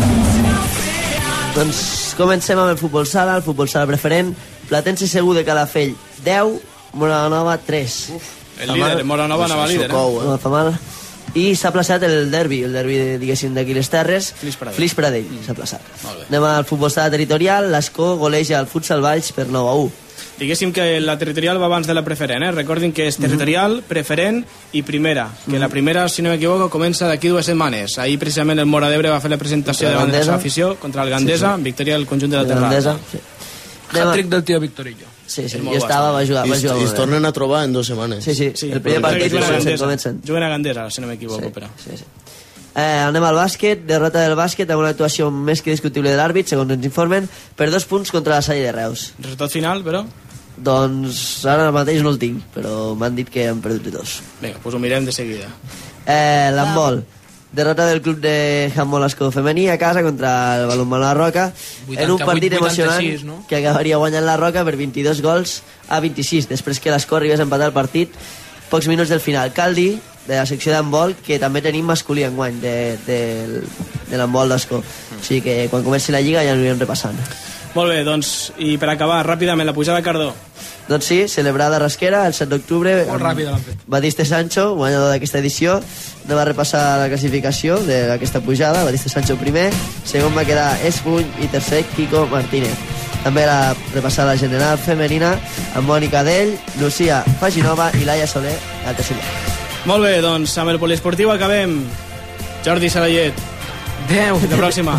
Doncs comencem amb el futbol sala preferent. Platense Segur de Calafell 10, Moranova 3. El líder, Moranova anava líder. No fa mal. I s'ha plaçat el derbi, diguéssim, d'aquí les Terres, Flix Pradell, s'ha plaçat. Anem al futbol sala territorial. l'Escó goleja el Futsal Valls per 9-1. Diguéssim que la territorial va abans de la preferent, Recordin que és territorial, preferent i primera, que la primera, si no m'equivoco, comença d'aquí 2 setmanes. Ahir precisament el Mora d'Ebre va fer la presentació davant de la seva afició contra el Gandesa, victòria del conjunt de la Terra. Hat-trick del tio Victorillo. Sí, jo estava, va jugar. I es tornen a trobar en 2 setmanes. Sí, el primer partit comencen. Juguen a Gandesa, si no m'equivoco, però. Anem al bàsquet, derrota del bàsquet amb una actuació més que discutible de l'àrbit, segons ens informen, per 2 punts contra la Salle de Reus. Resultat final, però? Doncs ara mateix no el tinc, però m'han dit que han perdut 2. Vinga, doncs ho mirem de seguida. L'handbol. Derrota del club de handbol Escó femení a casa contra el balonmano La Roca en un partit emocionant, 86, no? Que acabaria guanyant La Roca per 22 gols a 26, després que l'Escó arribés a empatar el partit pocs minuts del final. Cal dir, de la secció d'handbol, que també tenim masculí enguany de l'handbol d'Escó, o sigui que quan comenci la lliga ja anirem repassant. Molt bé, doncs, i per acabar ràpidament la pujada a Cardó. Doncs sí, celebrada a Rasquera el 7 d'octubre. Molt ràpida l'han fet. Batiste Sancho, guanyador d'aquesta edició, no va repassar la classificació d'aquesta pujada. Batiste Sancho primer, segon va quedar Espuny i tercer Kiko Martínez. També va repassar la general femenina amb Mònica Dell, Lucía Faginova i Laia Soler al tercer lloc. Molt bé, doncs amb el poliesportiu acabem. Jordi Salayet. Adéu. Fins la pròxima.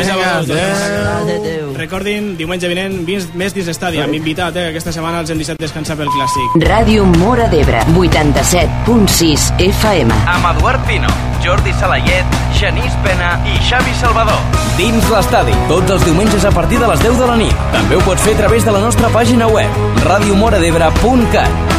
Adéu. Recordin, diumenge vinent, més dins l'estadi. Amb invitat, que aquesta setmana els hem deixat descansar pel clàssic. Ràdio Mora d'Ebre, 87.6 FM. Amb Eduard Pino, Jordi Salayet, Genís Pena i Xavi Salvador. Dins l'estadi, tots els diumenges a partir de les 10 de la nit. També ho pots fer a través de la nostra pàgina web, radiomoradebre.cat.